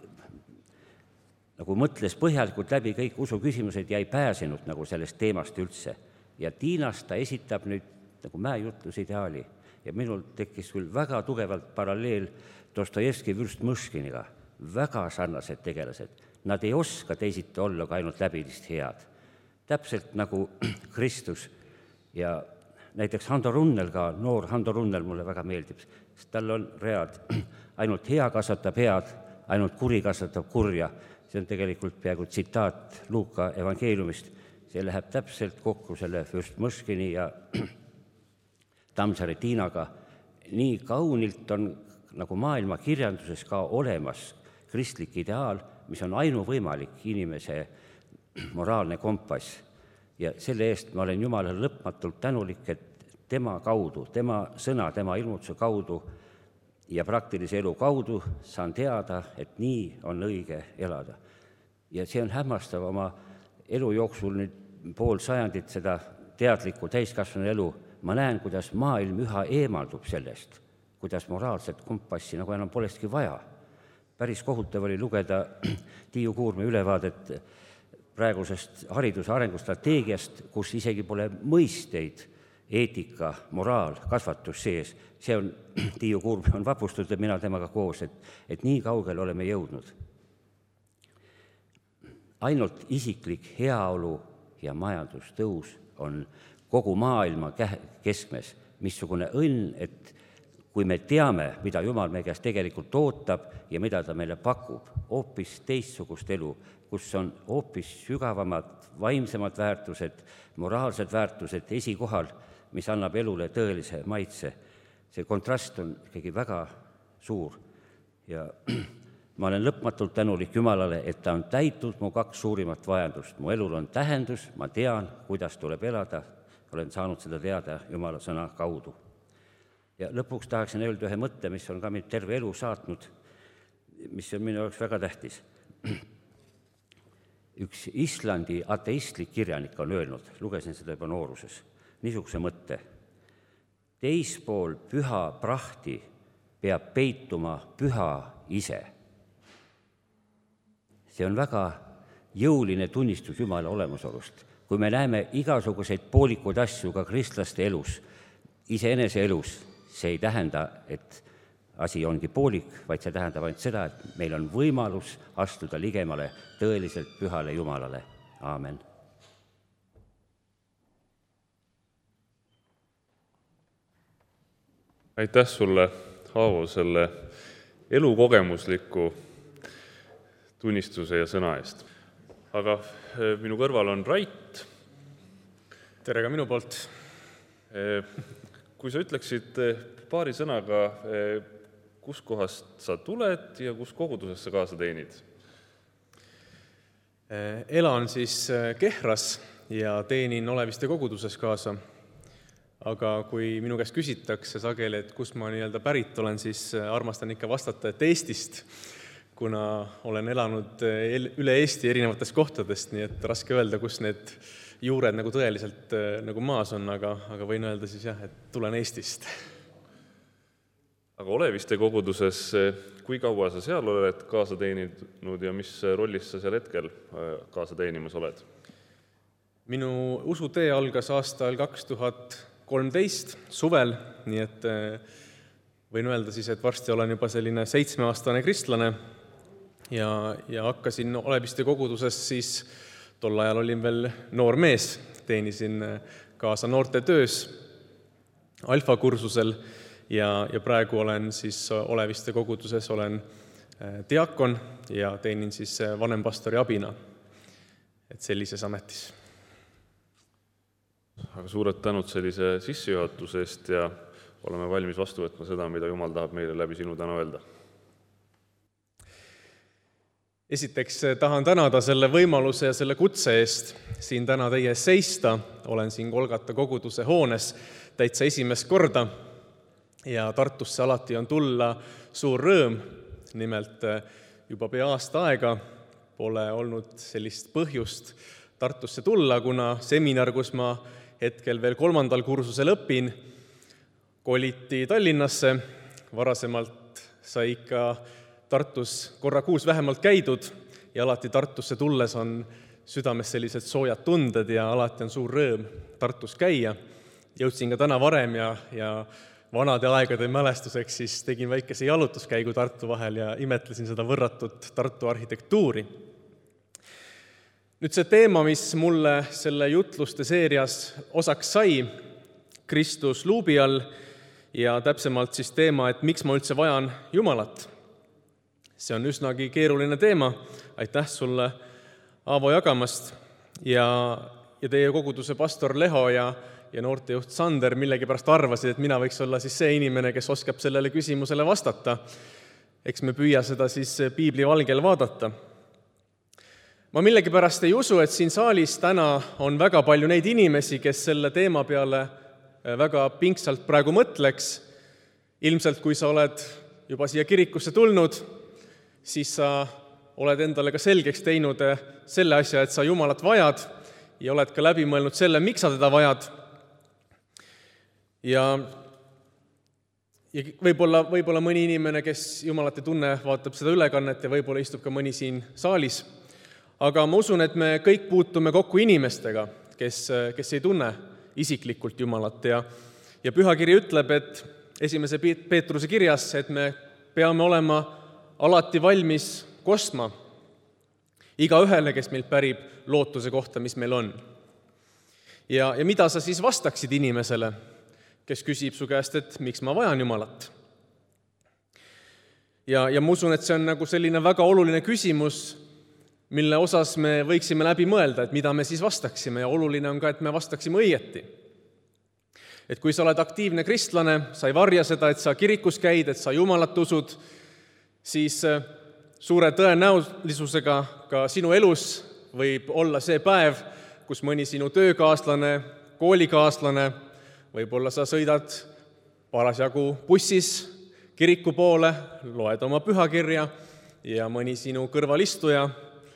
nagu mõtles põhjalikult läbi kõik usuküsimused ja ei pääsenud nagu sellest teemast üldse. Ja Tiinas ta esitab nüüd nagu mäejutluse ideaali. Ja minul tekkis küll väga tugevalt paralleel Dostojevski Vürst Mõškiniga. Väga sarnased tegelased. Nad ei oska teisiti olla ka ainult läbinisti head. Täpselt nagu Kristus ja näiteks Hando Runnel ka, noor Hando Runnel mulle väga meeldib, sest tal on read, ainult hea kasvatab head, ainult kuri kasvatab kurja. See on tegelikult peaaegu tsitaat Luuka evangeeliumist. See läheb täpselt kokku selle Vürst Mõškini ja Tammsaare Tiinaga. Nii kaunilt on nagu maailma kirjanduses ka olemas kristlik ideaal, mis on ainuvõimalik inimese moraalne kompass. Ja selle eest ma olen Jumalale lõpmatult tänulik, et tema kaudu, tema sõna, tema ilmutuse kaudu ja praktilise elu kaudu saan teada, et nii on õige elada. Ja see on hämmastav oma elu jooksul nüüd pool sajandit seda teadlikku täiskasvanu elu. Ma näen, kuidas maailm üha eemaldub sellest, kuidas moraalset kompassi nagu enam polestki vaja. Päris kohutav oli lugeda Tiiu Kuurme ülevaadet praegusest hariduse arengustrateegiast, kus isegi pole mõisteid eetika, moraal, kasvatus sees. See on, Tiiu Kuurme on vapustatud ja mina temaga koos, et nii kaugel oleme jõudnud. Ainult isiklik heaolu ja majandustõus on kogu maailma keskmes, missugune õnn, et kui me teame, mida Jumal meie käest tegelikult ootab ja mida ta meile pakub, hoopis teistsugust elu, kus on hoopis sügavamad, vaimsemad väärtused, moraalsed väärtused esikohal, mis annab elule tõelise maitse. See kontrast on ikkagi väga suur ja ma olen lõpmatult tänulik Jumalale, et ta on täitnud mu 2 suurimat vajadust. Mu elul on tähendus, ma tean, kuidas tuleb elada, olen saanud seda teada Jumala sõna kaudu. Ja lõpuks tahaksin öelda ühe mõtte, mis on ka mind terve elu saatnud, mis on minu jaoks väga tähtis. üks Islandi ateistlik kirjanik on öelnud, lugesin seda juba nooruses, niisuguse mõtte. Teispool püha prahti peab peituma püha ise. See on väga jõuline tunnistus Jumala olemasolust. Kui me näeme igasuguseid poolikuid asju ka kristlaste elus, iseenese elus, see ei tähenda, et asi ongi poolik, vaid see tähendab ainult seda, et meil on võimalus astuda ligemale tõeliselt pühale Jumalale. Aamen. Aitäh sulle, Aavo, selle elukogemusliku tunnistuse ja sõna eest. Aga minu kõrval on Rait. Tere ka minu poolt. Kui sa ütleksid paari sõnaga, kus kohast sa tuled ja kus koguduses sa kaasa teenid? Elan siis Kehras ja teenin Oleviste koguduses kaasa. Aga kui minu käest küsitakse sageli, et kus ma pärit olen, siis armastan ikka vastata, et Eestist, kuna olen elanud üle Eesti erinevatest kohtadest, nii et raske öelda, kus need juured tõeliselt maas on, aga võin öelda siis jah, et tulen Eestist. Aga Oleviste koguduses, kui kaua sa seal oled kaasa teeninud ja mis rollis sa seal hetkel kaasa teenimas oled? Minu usutee algas aastal 2013 suvel, nii et võin öelda siis, et varsti olen juba selline 7-aastane kristlane ja hakkasin Oleviste koguduses siis, tol ajal olin veel noor mees, teenisin kaasa noorte töös alfakursusel ja praegu olen siis Oleviste koguduses, olen diakon ja teenin siis vanempastori abina, et sellises ametis. Aga suured tänud sellise sissejuhatuse eest ja oleme valmis vastu võtma seda, mida Jumal tahab meile läbi sinu täna öelda. Esiteks tahan tänada selle võimaluse ja selle kutse eest siin täna teie ees seista. Olen siin Golgata koguduse hoones täitsa esimest korda ja Tartusse alati on tulla suur rõõm. Nimelt juba pea aasta aega pole olnud sellist põhjust Tartusse tulla, kuna seminar, kus ma hetkel veel 3. kursusel õpin, koliti Tallinnasse. Varasemalt sai ikka Tartus korra kuus vähemalt käidud ja alati Tartusse tulles on südames sellised soojad tunded ja alati on suur rõõm Tartus käia. Jõudsin ka täna varem ja vanade aegade mälestuseks siis tegin väikese jalutuskäigu Tartu vahel ja imetlesin seda võrratut Tartu arhitektuuri. Nüüd see teema, mis mulle selle jutluste seerias osaks sai, Kristus luubi all ja täpsemalt siis teema, et miks ma üldse vajan Jumalat. See on üsnagi keeruline teema. Aitäh sulle, Aavo, jagamast. Ja teie koguduse pastor Leho ja noortejuht Sander millegipärast arvasid, et mina võiks olla siis see inimene, kes oskab sellele küsimusele vastata. Eks me püüa seda siis piibli valgel vaadata. Ma millegipärast ei usu, et siin saalis täna on väga palju neid inimesi, kes selle teema peale väga pingsalt praegu mõtleks. Ilmselt, kui sa oled juba siia kirikusse tulnud, siis sa oled endale ka selgeks teinud selle asja, et sa Jumalat vajad ja oled ka läbi mõelnud selle, miks sa teda vajad. Ja võib-olla mõni inimene, kes Jumalat ei tunne, vaatab seda ülekannet ja võib-olla istub ka mõni siin saalis. Aga ma usun, et me kõik puutume kokku inimestega, kes ei tunne isiklikult Jumalat. Ja pühakiri ütleb, et 1. Peetruse kirjas, et me peame olema alati valmis kostma iga ühele, kes meil pärib lootuse kohta, mis meil on. Ja mida sa siis vastaksid inimesele, kes küsib su käest, et miks ma vajan Jumalat? Ja ma usun, et see on selline väga oluline küsimus, mille osas me võiksime läbi mõelda, et mida me siis vastaksime ja oluline on ka, et me vastaksime õieti. Et kui sa oled aktiivne kristlane, sa ei varja seda, et sa kirikus käid, et sa Jumalat usud, siis suure tõenäolisusega ka sinu elus võib olla see päev, kus mõni sinu töökaaslane, koolikaaslane, võib-olla sa sõidad parasjagu bussis kiriku poole, loed oma pühakirja ja mõni sinu kõrvalistuja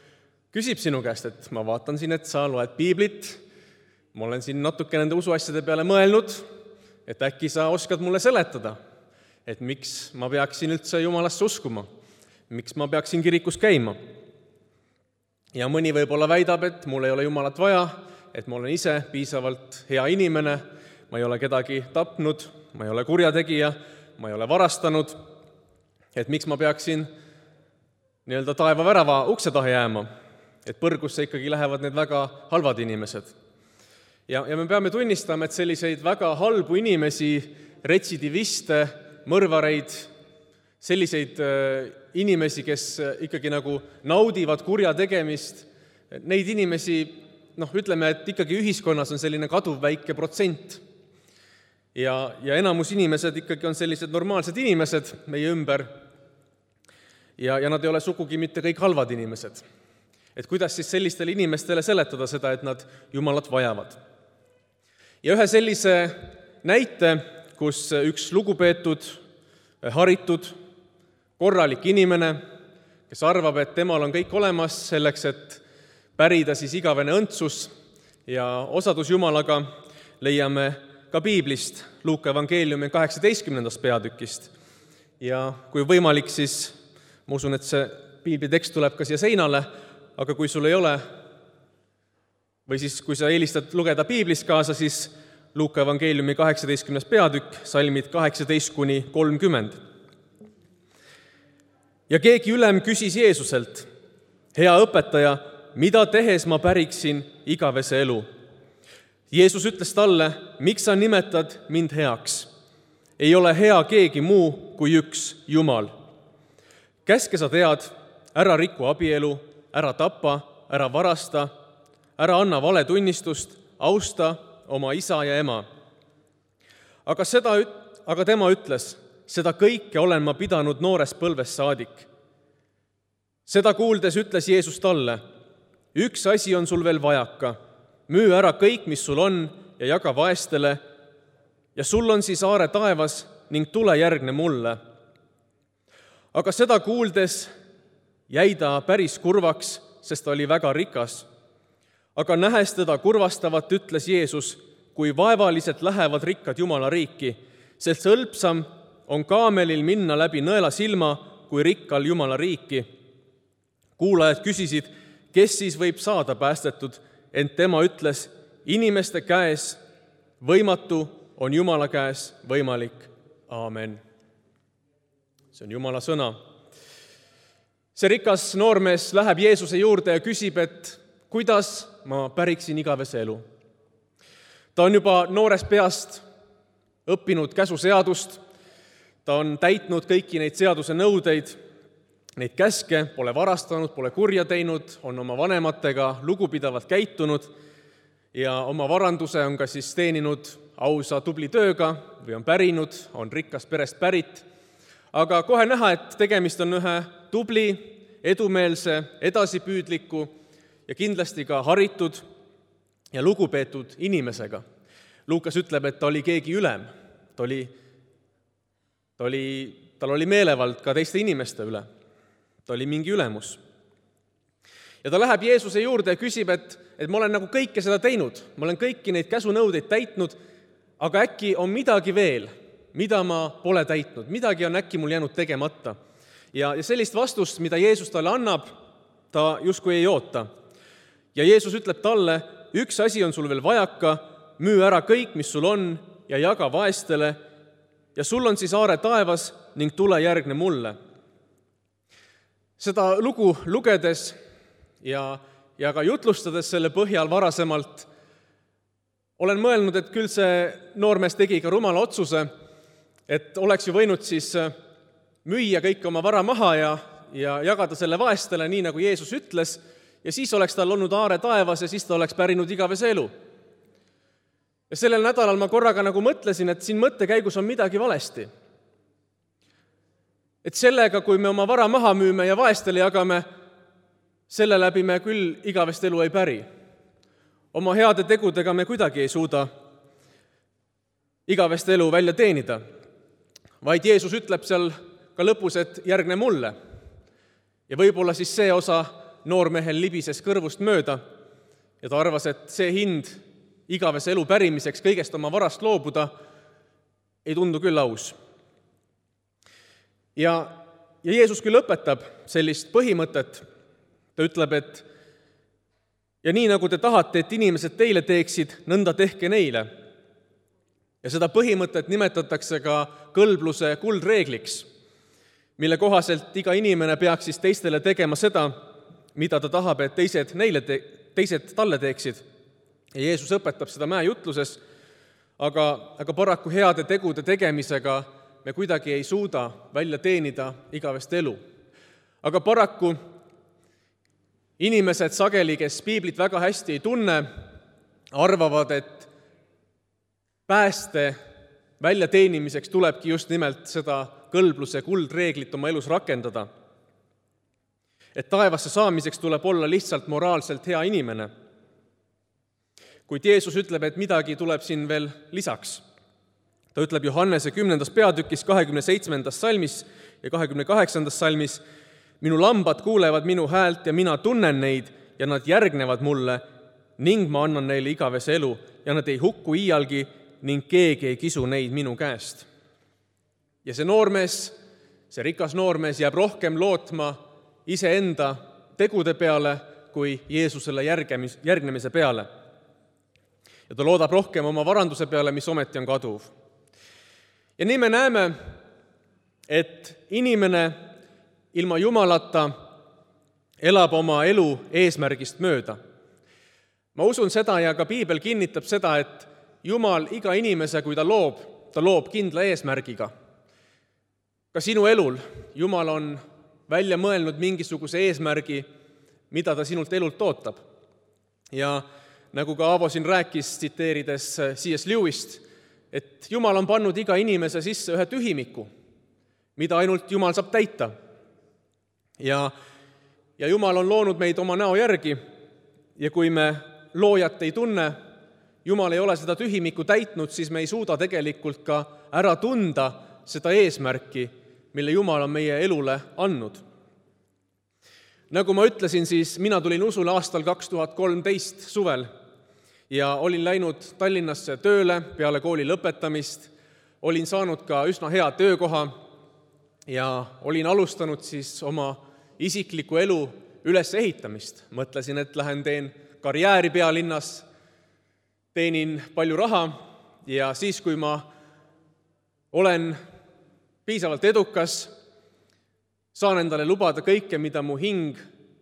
küsib sinu käest, et ma vaatan siin, et sa loed piiblit, ma olen siin natuke nende usuasjade peale mõelnud, et äkki sa oskad mulle seletada, et miks ma peaksin üldse Jumalasse uskuma, miks ma peaksin kirikus käima. Ja mõni võib-olla väidab, et mul ei ole Jumalat vaja, et ma olen ise piisavalt hea inimene, ma ei ole kedagi tapnud, ma ei ole kurjategija, ma ei ole varastanud, et miks ma peaksin nii-öelda taeva värava ukse taha jääma, et põrgusse ikkagi lähevad need väga halvad inimesed. Ja me peame tunnistama, et selliseid väga halbu inimesi, retsidiviste, mõrvareid, selliseid inimesi, kes ikkagi nagu naudivad kurja tegemist, neid inimesi, ütleme, et ikkagi ühiskonnas on selline kaduv väike protsent. Ja enamus inimesed ikkagi on sellised normaalsed inimesed meie ümber ja nad ei ole sugugi mitte kõik halvad inimesed. Et kuidas siis sellistele inimestele seletada seda, et nad Jumalat vajavad? Ja ühe sellise näite, kus üks lugupeetud, haritud, korralik inimene, kes arvab, et temal on kõik olemas selleks, et pärida siis igavene õndsus ja osadus Jumalaga, leiame ka piiblist Luuka evangeeliumi 18. peatükist. Ja kui võimalik, siis ma usun, et see piiblitekst tuleb ka siia seinale, aga kui sul ei ole, või siis kui sa eelistad lugeda piiblist kaasa, siis Luuka evangeeliumi 18. peatükk, salmid 18-30. Ja keegi ülem küsis Jeesuselt, hea õpetaja, mida tehes ma päriksin igavese elu? Jeesus ütles talle, miks sa nimetad mind heaks? Ei ole hea keegi muu kui üks Jumal. Käske sa tead, ära riku abielu, ära tapa, ära varasta, ära anna valetunnistust, austa oma isa ja ema. Aga tema ütles, seda kõike olen ma pidanud noorest põlvest saadik. Seda kuuldes ütles Jeesus talle, üks asi on sul veel vajaka, müü ära kõik, mis sul on ja jaga vaestele ja sul on siis aare taevas ning tule järgne mulle. Aga seda kuuldes jäi ta päris kurvaks, sest ta oli väga rikas. Aga nähes teda kurvastavat, ütles Jeesus, kui vaevaliselt lähevad rikkad Jumala riiki, sest hõlpsam on kaamelil minna läbi nõela silma kui rikkal Jumala riiki. Kuulajad küsisid, kes siis võib saada päästetud, ent tema ütles, inimeste käes võimatu on Jumala käes võimalik. Aamen. See on Jumala sõna. See rikas noormees läheb Jeesuse juurde ja küsib, et kuidas ma päriksin igavese elu. Ta on juba noorest peast õppinud käsuseadust, ta on täitnud kõiki neid seaduse nõudeid, neid käske, pole varastanud, pole kurja teinud, on oma vanematega lugupidavalt käitunud ja oma varanduse on ka siis teeninud ausa tubli tööga või on pärinud, on rikkast perest pärit. Aga kohe näha, et tegemist on ühe tubli, edumeelse, edasipüüdliku ja kindlasti ka haritud ja lugupeetud inimesega. Luukas ütleb, et ta oli keegi ülem, tal oli meelevald ka teiste inimeste üle. Ta oli mingi ülemus. Ja ta läheb Jeesuse juurde ja küsib, et ma olen nagu kõike seda teinud, ma olen kõiki neid käsunõudeid täitnud, aga äkki on midagi veel, mida ma pole täitnud, midagi on äkki mul jäänud tegemata. Ja sellist vastust, mida Jeesus talle annab, ta justkui ei oota. Ja Jeesus ütleb talle, üks asi on sul veel vajaka, müü ära kõik, mis sul on ja jaga vaestele ja sul on siis aare taevas ning tule järgne mulle. Seda lugu lugedes ja ka jutlustades selle põhjal varasemalt olen mõelnud, et küll see noormees tegi ka rumala otsuse, et oleks ju võinud siis müüa kõik oma vara maha ja jagada selle vaestele, nii nagu Jeesus ütles, ja siis oleks tal olnud aare taevas ja siis ta oleks pärinud igavese elu. Ja sellel nädalal ma korraga nagu mõtlesin, et siin mõttekäigus on midagi valesti. Et sellega, kui me oma vara maha müüme ja vaestele jagame, selle läbi me küll igavest elu ei päri. Oma heade tegudega me kuidagi ei suuda igavest elu välja teenida, vaid Jeesus ütleb seal ka lõpus, et järgne mulle. Ja võib-olla siis see osa noormehel libises kõrvust mööda ja ta arvas, et see hind igavese elu pärimiseks kõigest oma varast loobuda ei tundu küll aus. Ja Jeesus küll õpetab sellist põhimõtet, ta ütleb, et ja nii nagu te tahate, et inimesed teile teeksid, nõnda tehke neile. Ja seda põhimõtet nimetatakse ka kõlbluse kuldreegliks, mille kohaselt iga inimene peaks siis teistele tegema seda, mida ta tahab, et teised talle teeksid. Ja Jeesus õpetab seda mäejutluses, aga paraku heade tegude tegemisega me kuidagi ei suuda välja teenida igavest elu. Aga paraku inimesed sageli, kes piiblit väga hästi ei tunne, arvavad, et pääste väljateenimiseks tulebki just nimelt seda kõlbluse kuldreeglit oma elus rakendada. Et taevasse saamiseks tuleb olla lihtsalt moraalselt hea inimene. Kuid Jeesus ütleb, et midagi tuleb siin veel lisaks. Ta ütleb Johannese 10. peatükis 27. salmis ja 28. salmis, minu lambad kuulevad minu häält ja mina tunnen neid ja nad järgnevad mulle ning ma annan neile igavese elu ja nad ei hukku iialgi ning keegi ei kisu neid minu käest. Ja see noormees, see rikas noormees jääb rohkem lootma iseenda tegude peale kui Jeesusele järgnemise peale. Ja ta loodab rohkem oma varanduse peale, mis ometi on kaduv. Ja nii me näeme, et inimene ilma Jumalata elab oma elu eesmärgist mööda. Ma usun seda ja ka piibel kinnitab seda, et Jumal iga inimese, kui ta loob kindla eesmärgiga. Ka sinu elul Jumal on välja mõelnud mingisuguse eesmärgi, mida ta sinult elult ootab. Ja nagu ka Aavo siin rääkis, tsiteerides C.S. Lewist, et Jumal on pannud iga inimese sisse ühe tühimiku, mida ainult Jumal saab täita. Ja Jumal on loonud meid oma näo järgi ja kui me loojat ei tunne, Jumal ei ole seda tühimikku täitnud, siis me ei suuda tegelikult ka ära tunda seda eesmärki, mille Jumal on meie elule andnud. Nagu ma ütlesin, siis mina tulin usule aastal 2013 suvel ja olin läinud Tallinnasse tööle peale kooli lõpetamist, olin saanud ka üsna hea töökoha ja olin alustanud siis oma isikliku elu ülesehitamist. Mõtlesin, et lähen teen karjääri pealinnas, teenin palju raha ja siis, kui ma olen piisavalt edukas, saan endale lubada kõike, mida mu hing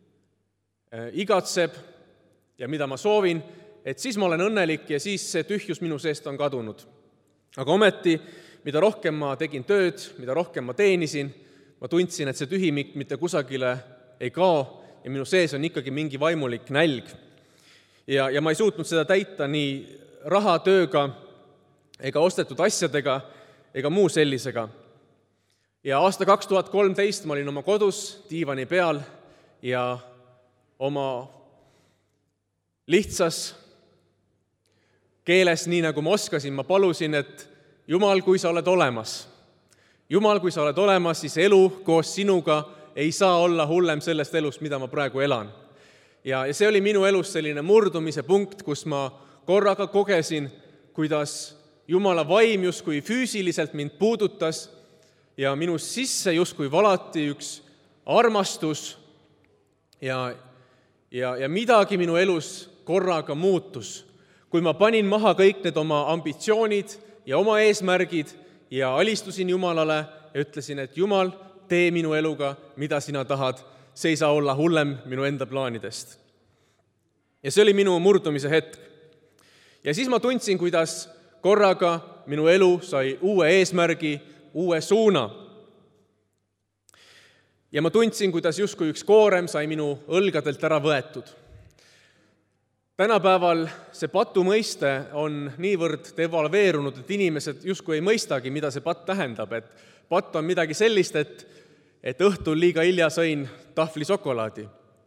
igatseb ja mida ma soovin, et siis ma olen õnnelik ja siis see tühjus minu seest on kadunud. Aga ometi, mida rohkem ma tegin tööd, mida rohkem ma teenisin, ma tundsin, et see tühimik mitte kusagile ei kao ja minu sees on ikkagi mingi vaimulik nälg. Ja ma ei suutnud seda täita nii raha, tööga ega ostetud asjadega ega muu sellisega. Ja aasta 2013 ma olin oma kodus diivani peal ja oma lihtsas keeles, nii nagu ma oskasin, ma palusin, et Jumal, kui sa oled olemas. Jumal, kui sa oled olemas, siis elu koos sinuga ei saa olla hullem sellest elust, mida ma praegu elan. Ja see oli minu elus selline murdumise punkt, kus ma korraga kogesin, kuidas Jumala vaim justkui füüsiliselt mind puudutas ja minu sisse justkui valati üks armastus ja midagi minu elus korraga muutus. Kui ma panin maha kõik need oma ambitsioonid ja oma eesmärgid ja alistusin Jumalale ja ütlesin, et Jumal, tee minu eluga, mida sina tahad, see ei saa olla hullem minu enda plaanidest. Ja see oli minu murdumise hetk. Ja siis ma tundsin, kuidas korraga minu elu sai uue eesmärgi, uue suuna. Ja ma tundsin, kuidas justkui üks koorem sai minu õlgadelt ära võetud. Tänapäeval see patu mõiste on niivõrd devalveerunud, et inimesed justkui ei mõistagi, mida see patt tähendab. Et patt on midagi sellist, et õhtul liiga hilja sõin tahvli šokolaadi.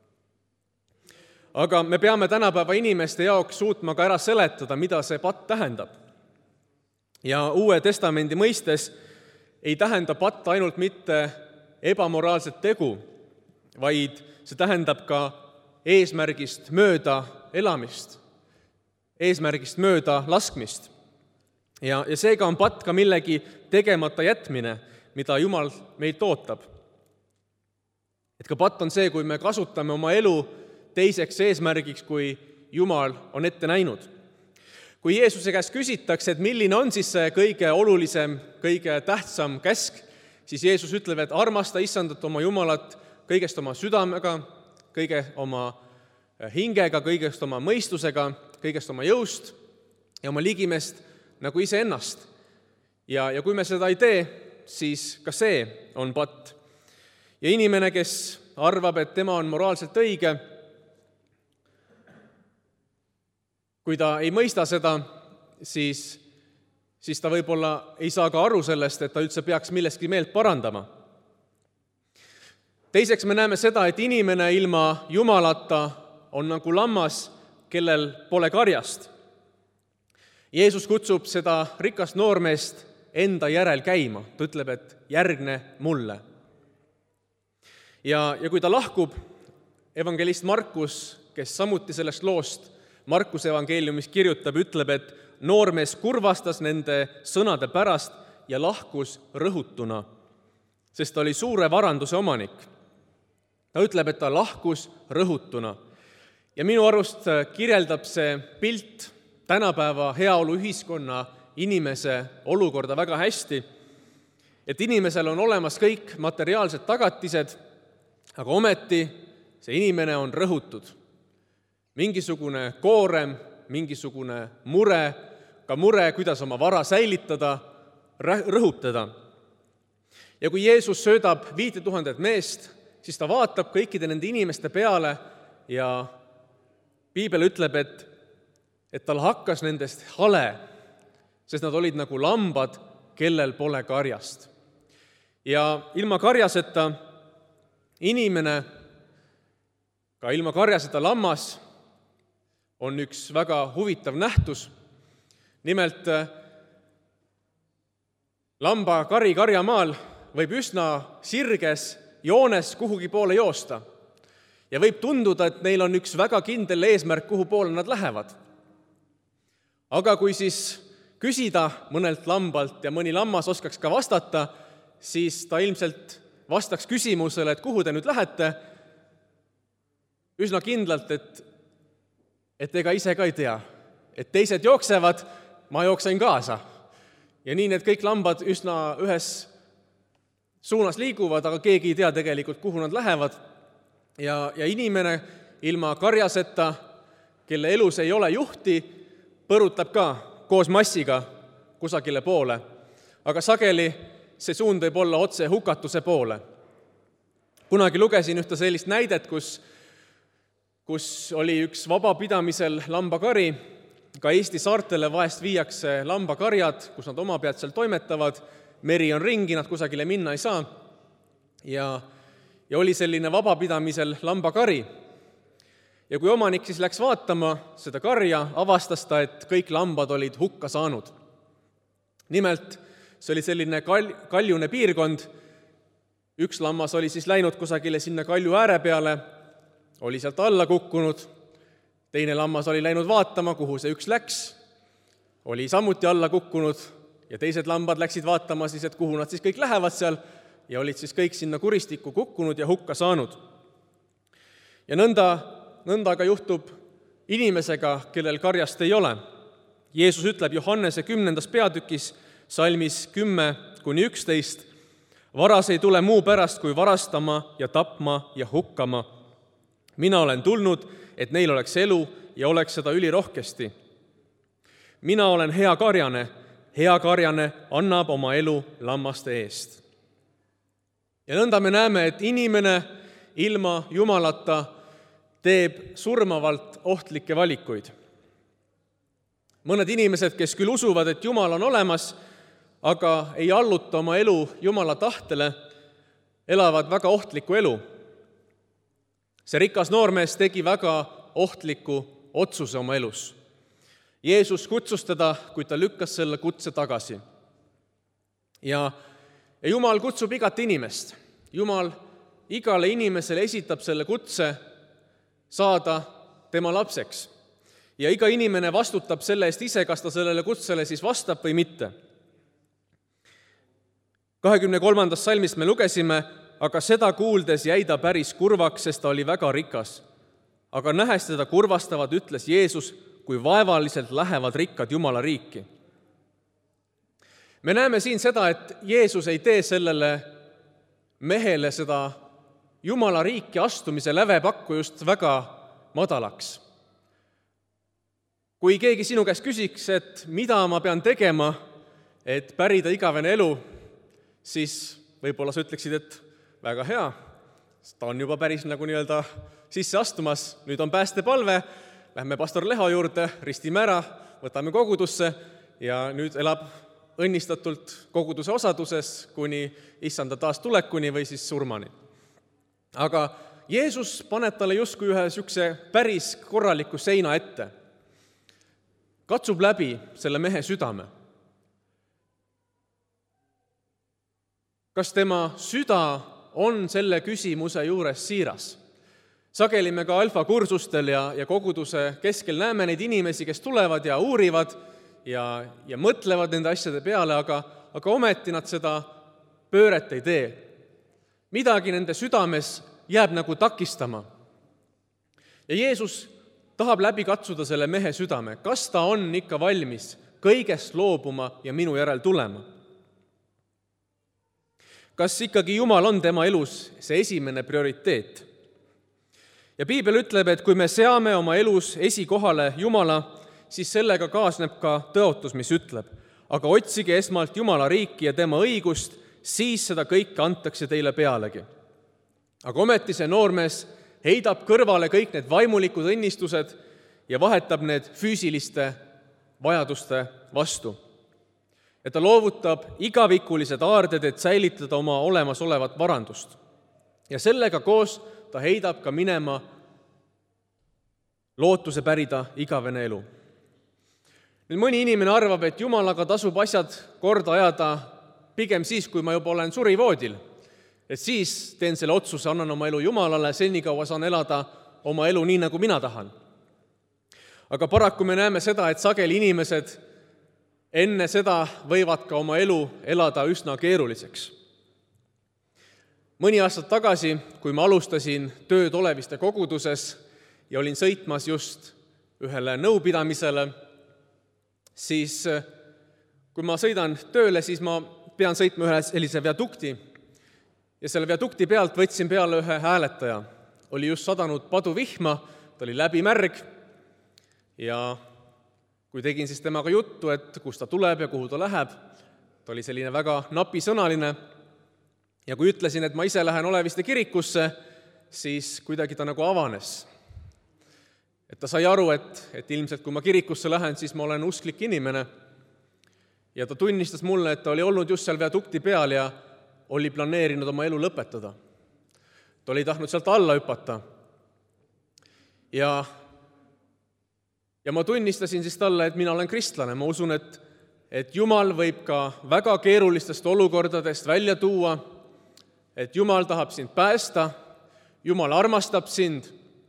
Aga me peame tänapäeva inimeste jaoks suutma ka ära seletada, mida see patt tähendab. Ja Uue Testamendi mõistes ei tähenda patt ainult mitte ebamoraalset tegu, vaid see tähendab ka eesmärgist mööda elamist, eesmärgist mööda laskmist. Ja seega on patt ka millegi tegemata jätmine, mida Jumal meilt ootab. Et ka patt on see, kui me kasutame oma elu teiseks eesmärgiks, kui Jumal on ette näinud. Kui Jeesuse käest küsitakse, et milline on siis see kõige olulisem, kõige tähtsam käsk, siis Jeesus ütleb, et armasta Issandat oma Jumalat kõigest oma südamega, kõige oma hingega, kõigest oma mõistusega, kõigest oma jõust ja oma ligimest nagu iseennast. Ja kui me seda ei tee, siis ka see on patt. Ja inimene, kes arvab, et tema on moraalselt õige, kui ta ei mõista seda, siis ta võib-olla ei saa ka aru sellest, et ta üldse peaks millestki meelt parandama. Teiseks me näeme seda, et inimene ilma Jumalata on nagu lammas, kellel pole karjast. Jeesus kutsub seda rikast noormeest enda järel käima. Ta ütleb, et järgne mulle. Ja kui ta lahkub, evangelist Markus, kes samuti sellest loost Markuse evangeeliumis kirjutab, ütleb, et noormees kurvastas nende sõnade pärast ja lahkus rõhutuna, sest ta oli suure varanduse omanik. Ta ütleb, et ta lahkus rõhutuna. Ja minu arust kirjeldab see pilt tänapäeva heaoluühiskonna inimese olukorda väga hästi, et inimesel on olemas kõik materiaalsed tagatised, aga ometi see inimene on rõhutud. Mingisugune koorem, mingisugune mure, ka mure, kuidas oma vara säilitada, rõhutada. Ja kui Jeesus söödab 5000 meest, siis ta vaatab kõikide nende inimeste peale ja Piibel ütleb, et tal hakkas nendest hale, sest nad olid nagu lambad, kellel pole karjast. Ja ilma karjaseta inimene, ka ilma karjaseta lammas, on üks väga huvitav nähtus. Nimelt, lambakari karjamaal võib üsna sirges joones kuhugi poole joosta. Ja võib tunduda, et neil on üks väga kindel eesmärk, kuhu poole nad lähevad. Aga kui siis küsida mõnelt lambalt ja mõni lammas oskaks ka vastata, siis ta ilmselt vastaks küsimusele, et kuhu te nüüd lähete, üsna kindlalt, et ega ise ka ei tea. Et teised jooksevad, ma jooksen kaasa. Ja nii need kõik lambad üsna ühes suunas liiguvad, aga keegi ei tea tegelikult, kuhu nad lähevad. Ja inimene ilma karjaseta, kelle elus ei ole juhti, põrutab ka koos massiga kusagile poole. Aga sageli see suund võib olla otse hukatuse poole. Kunagi lugesin ühte sellist näidet, kus oli üks vabapidamisel lambakari. Ka Eesti saartele vahest viiakse lambakarjad, kus nad omapead seal toimetavad. Meri on ringi, nad kusagile minna ei saa. Ja oli selline vabapidamisel lambakari. Ja kui omanik siis läks vaatama seda karja, avastas ta, et kõik lambad olid hukka saanud. Nimelt, see oli selline kaljune piirkond. Üks lammas oli siis läinud kusagile sinna kalju ääre peale, oli sealt alla kukkunud. Teine lammas oli läinud vaatama, kuhu see üks läks, oli samuti alla kukkunud ja teised lambad läksid vaatama siis, et kuhu nad siis kõik lähevad seal ja olid siis kõik sinna kuristikku kukkunud ja hukka saanud. Ja nõnda ka juhtub inimesega, kellel karjast ei ole. Jeesus ütleb Johannese 10. peatükis salmis 10-11, varas ei tule muu pärast kui varastama ja tapma ja hukkama. Mina olen tulnud, et neil oleks elu ja oleks seda ülirohkesti. Mina olen hea karjane annab oma elu lammaste eest. Ja nõnda me näeme, et inimene ilma Jumalata teeb surmavalt ohtlikke valikuid. Mõned inimesed, kes küll usuvad, et Jumal on olemas, aga ei alluta oma elu Jumala tahtele, elavad väga ohtlikku elu. See rikas noormees tegi väga ohtliku otsuse oma elus. Jeesus kutsus teda, kui ta lükkas selle kutse tagasi. Ja Jumal kutsub igat inimest. Jumal igale inimesele esitab selle kutse saada tema lapseks. Ja iga inimene vastutab selle eest ise, kas ta sellele kutsele siis vastab või mitte. 23. salmist me lugesime, aga seda kuuldes jäi ta päris kurvaks, sest ta oli väga rikas. Aga nähes teda kurvastavad, ütles Jeesus, kui vaevaliselt lähevad rikkad Jumala riiki. Me näeme siin seda, et Jeesus ei tee sellele mehele seda Jumala riiki astumise lävepakku just väga madalaks. Kui keegi sinu käest küsiks, et mida ma pean tegema, et pärida igavene elu, siis võib-olla sa ütleksid, et väga hea, ta on juba päris nagu nii-öelda sisse astumas, nüüd on päästepalve, lähme pastor Leho juurde, ristime ära, võtame kogudusse ja nüüd elab õnnistatult koguduse osaduses kuni issanda taas tulekuni või siis surmani. Aga Jeesus paneb talle justkui ühe niisuguse päris korraliku seina ette. Katsub läbi selle mehe südame. Kas tema süda on selle küsimuse juures siiras? Sageli me ka alfakursustel ja koguduse keskel näeme neid inimesi, kes tulevad ja uurivad ja mõtlevad nende asjade peale, aga ometi nad seda pööret ei tee. Midagi nende südames jääb nagu takistama. Ja Jeesus tahab läbi katsuda selle mehe südame. Kas ta on ikka valmis kõigest loobuma ja minu järel tulema? Kas ikkagi Jumal on tema elus see esimene prioriteet? Ja Piibel ütleb, et kui me seame oma elus esikohale Jumala, siis sellega kaasneb ka tõotus, mis ütleb, aga otsige esmalt Jumala riiki ja tema õigust, siis seda kõike antakse teile pealegi. Aga ometi see noormees heidab kõrvale kõik need vaimulikud õnnistused ja vahetab need füüsiliste vajaduste vastu. Ja ta loovutab igavikulised aarded, et säilitada oma olemasolevat varandust. Ja sellega koos ta heidab ka minema lootuse pärida igavene elu. Nüüd mõni inimene arvab, et Jumalaga tasub asjad korda ajada pigem siis, kui ma juba olen surivoodil. Et siis teen selle otsuse, annan oma elu Jumalale, senikaua saan elada oma elu nii, nagu mina tahan. Aga paraku me näeme seda, et sageli inimesed enne seda võivad ka oma elu elada üsna keeruliseks. Mõni aastat tagasi, kui ma alustasin tööd Oleviste koguduses ja olin sõitmas just ühele nõupidamisele, siis kui ma sõidan tööle, siis ma pean sõitma ühe sellise viadukti ja selle viadukti pealt võtsin peale ühe hääletaja. Oli just sadanud paduvihma, ta oli läbimärg ja kui tegin siis temaga juttu, et kus ta tuleb ja kuhu ta läheb, ta oli selline väga napisõnaline ja kui ütlesin, et ma ise lähen Oleviste kirikusse, siis kuidagi ta nagu avanes. Et ta sai aru, et ilmselt kui ma kirikusse lähen, siis ma olen usklik inimene. Ja ta tunnistas mulle, et ta oli olnud just seal viadukti peal ja oli planeerinud oma elu lõpetada. Ta oli tahtnud sealt alla hüpata. Ja ma tunnistasin siis talle, et mina olen kristlane. Ma usun, et Jumal võib ka väga keerulistest olukordadest välja tuua, et Jumal tahab sind päästa, Jumal armastab sind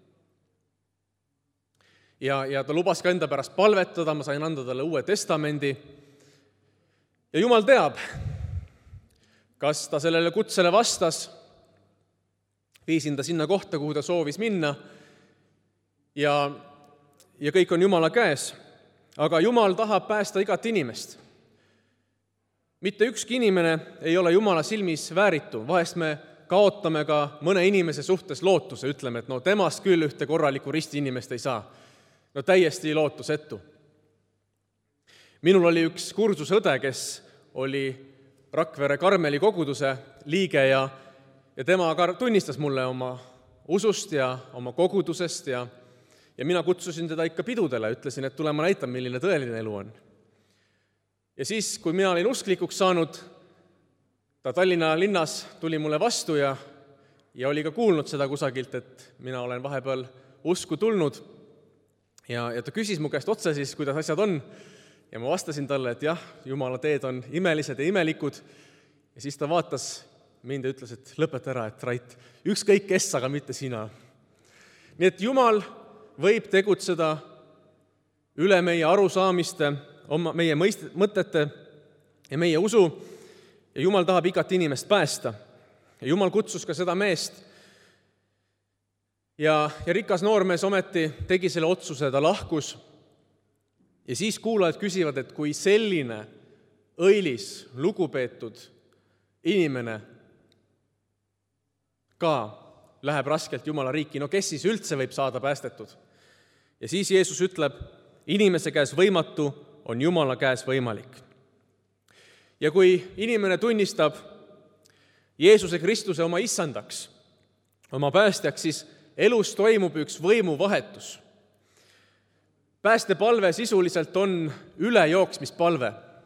ja ta lubas ka enda pärast palvetada, ma sain anda talle Uue Testamendi. Ja Jumal teab, kas ta sellele kutsele vastas, viisin ta sinna kohta, kuhu ta soovis minna ja kõik on Jumala käes. Aga Jumal tahab päästa igat inimest. Mitte ükski inimene ei ole Jumala silmis vääritu. Vahest me kaotame ka mõne inimese suhtes lootuse, ütleme, et no temast küll ühte korralikku risti inimest ei saa. No täiesti lootusetu. Minul oli üks kursusõde, kes oli Rakvere Karmeli koguduse liige ja tema tunnistas mulle oma usust ja oma kogudusest ja mina kutsusin teda ikka pidudele, ütlesin, et tule ma näitan, milline tõeline elu on. Ja siis, kui mina olin usklikuks saanud, ta Tallinna linnas tuli mulle vastu ja oli ka kuulnud seda kusagilt, et mina olen vahepeal usku tulnud ja ta küsis mu käest otse siis, kuidas asjad on ja ma vastasin talle, et jah, Jumala teed on imelised ja imelikud ja siis ta vaatas mind ja ütles, et lõpeta ära, et Rait, ükskõik kes, aga mitte sina. Nii et Jumal võib tegutseda üle meie arusaamiste, meie mõtete ja meie usu ja Jumal tahab igat inimest päästa. Ja Jumal kutsus ka seda meest ja rikas noormees ometi tegi selle otsuse, ta lahkus. Ja siis kuulajad küsivad, et kui selline õilis, lugupeetud inimene ka läheb raskelt Jumala riiki, no kes siis üldse võib saada päästetud? Ja siis Jeesus ütleb, inimese käes võimatu on Jumala käes võimalik. Ja kui inimene tunnistab Jeesuse Kristuse oma issandaks, oma päästjaks, siis elus toimub üks võimuvahetus. Päästepalve sisuliselt on ülejooksmispalve.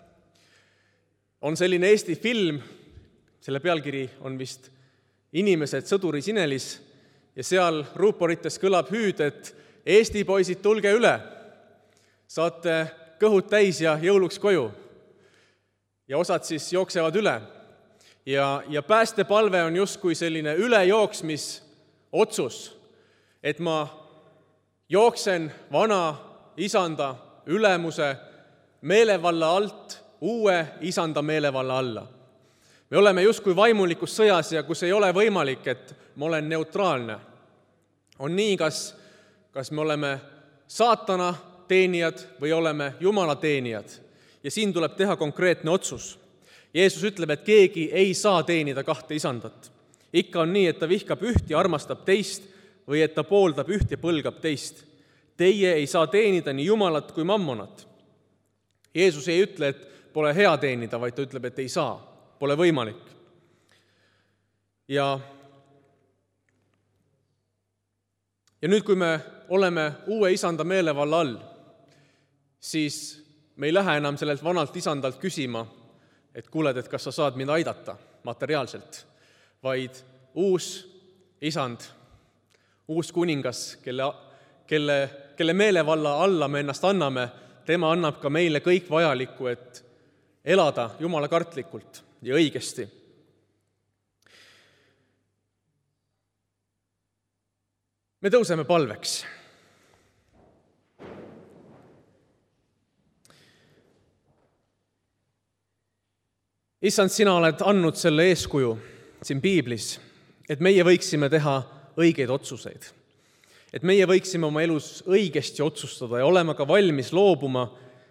On selline Eesti film, selle pealkiri on vist Inimesed sõduri sinelis ja seal ruuporites kõlab hüüd, et Eesti poisid, tulge üle, saate kõhud täis ja jõuluks koju. Ja osad siis jooksevad üle. Ja päästepalve on justkui selline ülejooksmisotsus, et ma jooksen vana isanda ülemuse meelevalla alt uue isanda meelevalla alla. Me oleme justkui vaimulikus sõjas ja kus ei ole võimalik, et ma olen neutraalne. On nii, kas me oleme saatana teenijad või oleme Jumala teenijad. Ja siin tuleb teha konkreetne otsus. Jeesus ütleb, et keegi ei saa teenida kahte isandat. Ikka on nii, et ta vihkab üht ja armastab teist või et ta pooldab üht ja põlgab teist. Teie ei saa teenida nii Jumalat kui mammonat. Jeesus ei ütle, et pole hea teenida, vaid ta ütleb, et ei saa. Pole võimalik. Ja nüüd, kui me oleme uue isanda meelevalla all, siis me ei lähe enam sellelt vanalt isandalt küsima, et kuuled, et kas sa saad mind aidata materiaalselt, vaid uus isand, uus kuningas, kelle meelevalla alla me ennast anname, tema annab ka meile kõik vajalikku, et elada Jumala kartlikult ja õigesti. Me tõuseme palveks. Issand, sina oled andnud selle eeskuju siin piiblis, et meie võiksime teha õigeid otsuseid. Et meie võiksime oma elus õigesti otsustada ja olema ka valmis loobuma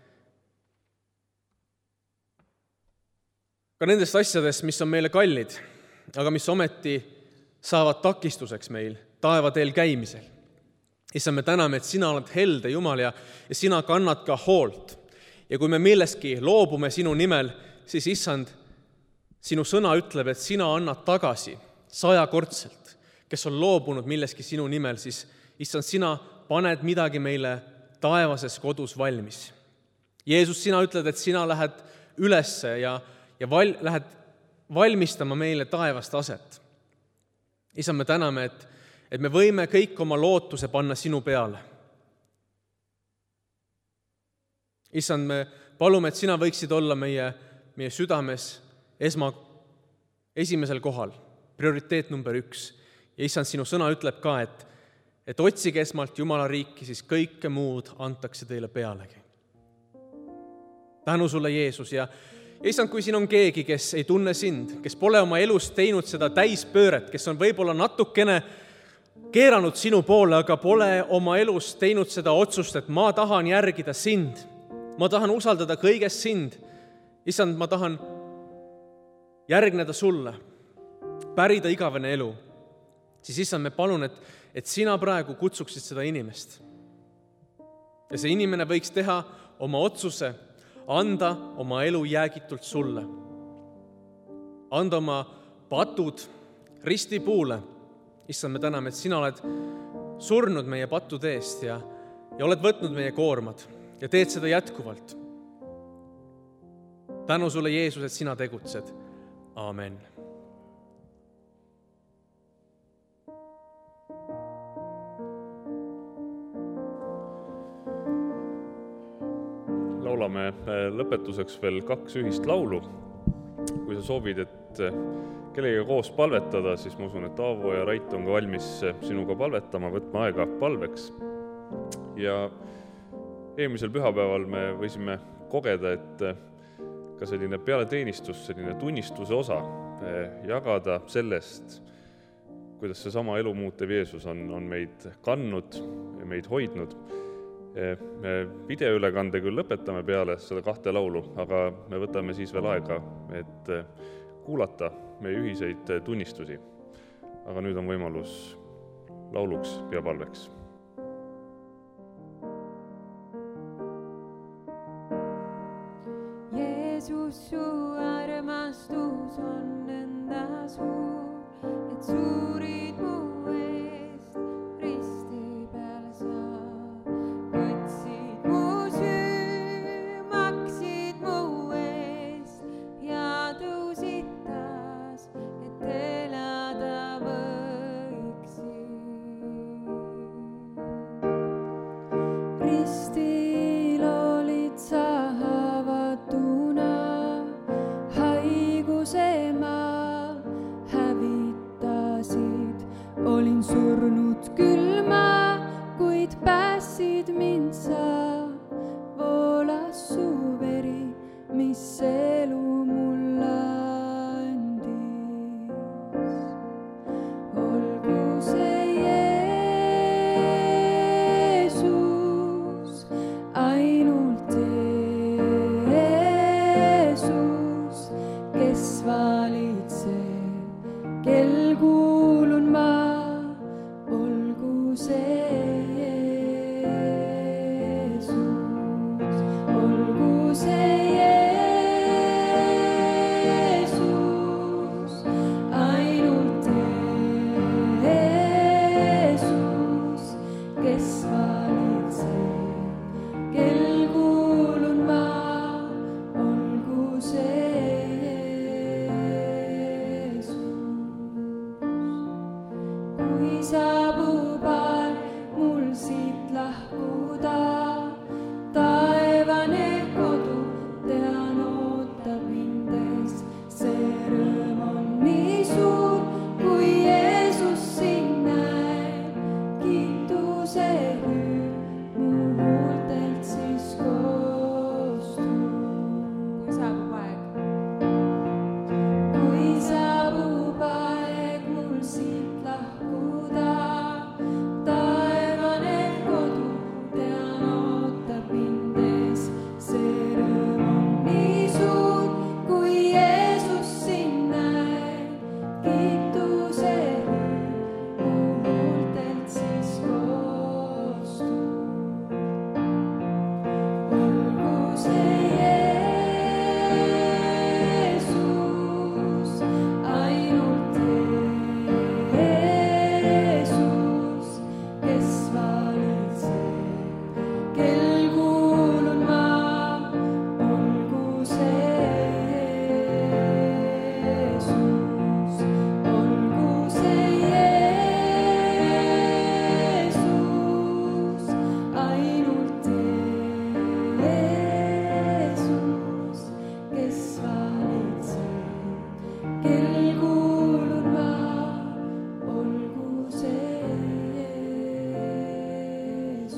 ka nendest asjadest, mis on meile kallid, aga mis ometi saavad takistuseks meil taevateel käimisel. Issand, me täname, et sina oled helde Jumal ja sina kannad ka hoolt. Ja kui me millestki loobume sinu nimel, siis issand, sinu sõna ütleb, et sina annad tagasi 100-kordselt. Kes on loobunud millestki sinu nimel, siis issand, sina paned midagi meile taevases kodus valmis. Jeesus, sina ütled, et sina lähed ülesse ja lähed valmistama meile taevast aset. Issand, me täname, et me võime kõik oma lootuse panna sinu peale. Issand, me palume, et sina võiksid olla meie südames esimesel kohal, prioriteet number 1. Ja issand, sinu sõna ütleb ka, et otsige esmalt Jumala riiki, siis kõike muud antakse teile pealegi. Tänu sulle, Jeesus, ja issand, kui siin on keegi, kes ei tunne sind, kes pole oma elus teinud seda täispööret, kes on võib-olla natukene keeranud sinu poole, aga pole oma elus teinud seda otsust, et ma tahan järgida sind, ma tahan usaldada kõigest sind. Issand, ma tahan järgneda sulle, pärida igavene elu. Siis issand, me palun, et sina praegu kutsuksid seda inimest. Ja see inimene võiks teha oma otsuse, anda oma elu jäägitult sulle. Anda oma patud ristipuule. Issand, me täname, et sina oled surnud meie pattude eest ja oled võtnud meie koormad ja teed seda jätkuvalt. Tänu sulle, Jeesus, et sina tegutsed. Aamen. Laulame lõpetuseks veel 2 ühist laulu. kui sa soovid, et kellegagi koos palvetada, siis ma usun, et Aavo ja Rait on ka valmis sinuga palvetama, võtma aega palveks. Ja eelmisel pühapäeval me võisime kogeda, et ka selline pealeteenistus, selline tunnistuse osa, jagada sellest, kuidas see sama elu muutev Jeesus on meid kandnud ja meid hoidnud. Me videoülekande küll lõpetame peale seda 2 laulu, aga me võtame siis veel aega, et kuulata meie ühiseid tunnistusi. Aga nüüd on võimalus lauluks ja palveks. Jeesus, su armastus on enda suur, et suurid mu eest risti peal sa võtsid mu süü, maksid mu eest ja tõusid taas, et elada võiksin. Ristil olid sa haavatuna, haiguse ma hävitasid. Olin surnud külma, kuid päästsid mind sa. Voolas su veri, mis elu mulle andis. Olgu see Jeesus, ainult Jeesus, kes valitseb, kel kuulun ma. Olgu see Jeesus, olgu see Jeesus, ainult Jeesus, kes valitseb, kel kuulun ma. Olgu see Jeesus. Kui saabub aeg mul siit lahkuda, taevane kodu tean ootab mind ees. See rõõm on nii suur, kui Jeesus sind näeb. Kiituse hüüd mu huultelt siis koostub. kui saabub aeg. Kui saabub aeg mul siit lahkuda, taevane kodu tean ootab mind ees. See rõõm on nii suur, kui Jeesus sind näeb. Kiituse hüüd mu huultelt siis koostub. Olgu see Jeesus, ainult Jeesus, kes valitseb, kel kuulun ma. Olgu see Jeesus, olgu see Jeesus, ainult Jeesus, kes valitseb, kel kuulun ma. Olgu see Jeesus.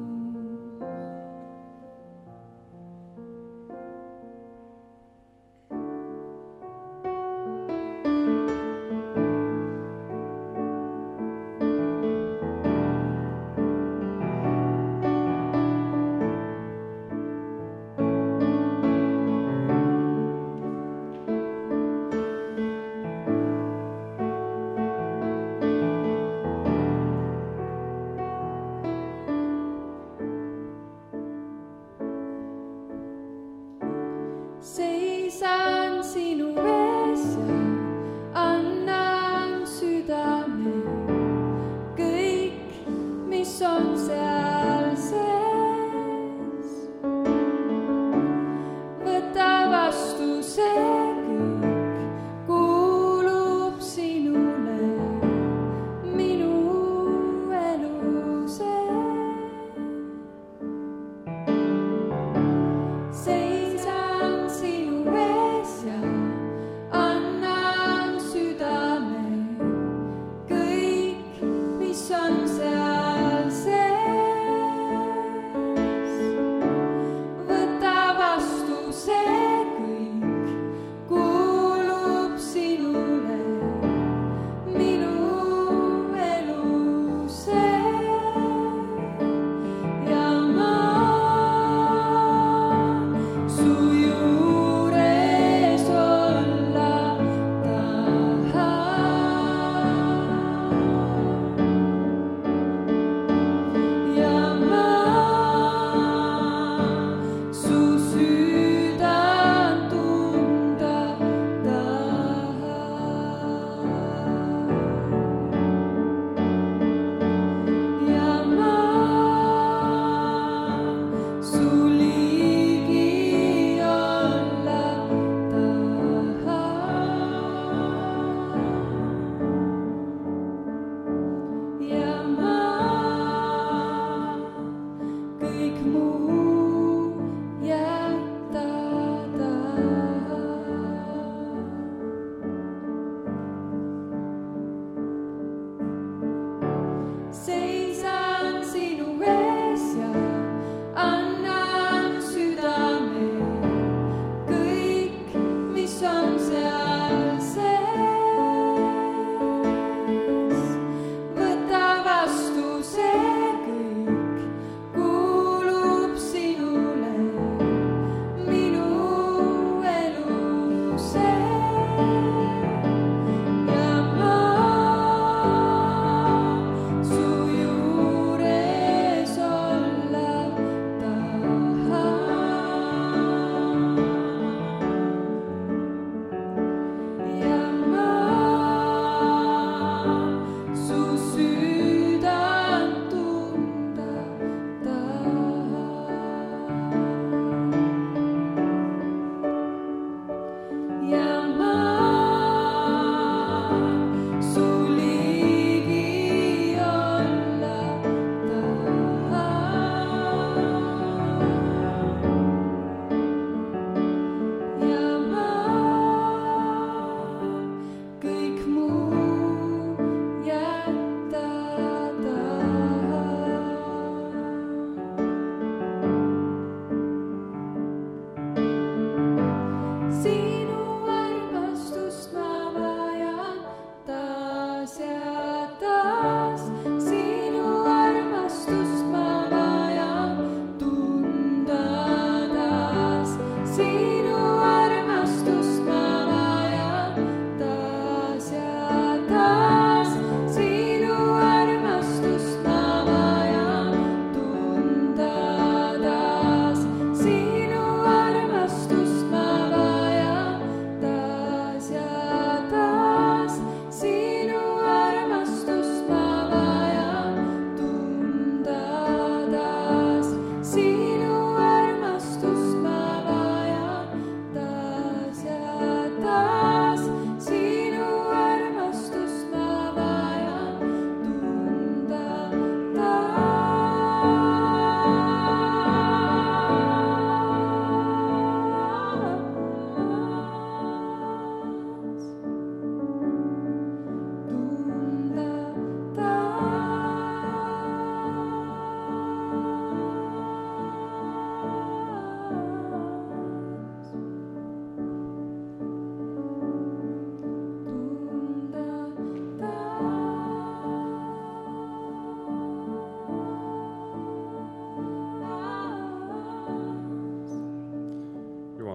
Seisan sinu ees ja annan südame, kõik, mis on seal sees. Võta vastu see kõik, kuulub sinule minu elu sees. Seisan sinu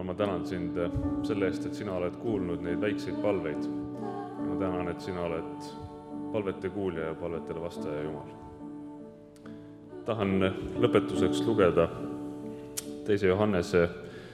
ma tänan sind selle eest, et sina oled kuulnud neid väikseid palveid. Ma tänan, et sina oled palvete kuulja ja palvetele vastaja Jumal. Tahan lõpetuseks lugeda 2. Johannese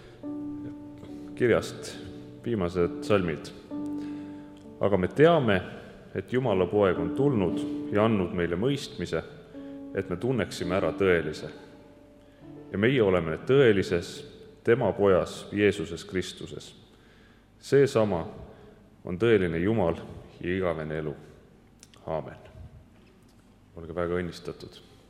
kirjast viimased salmid. Aga me teame, et Jumala poeg on tulnud ja andnud meile mõistmise, et me tunneksime ära tõelise. Ja meie oleme tõelises tema pojas Jeesuses Kristuses. Seesama on tõeline Jumal ja igavene elu. Aamen. Olge väga õnnistatud.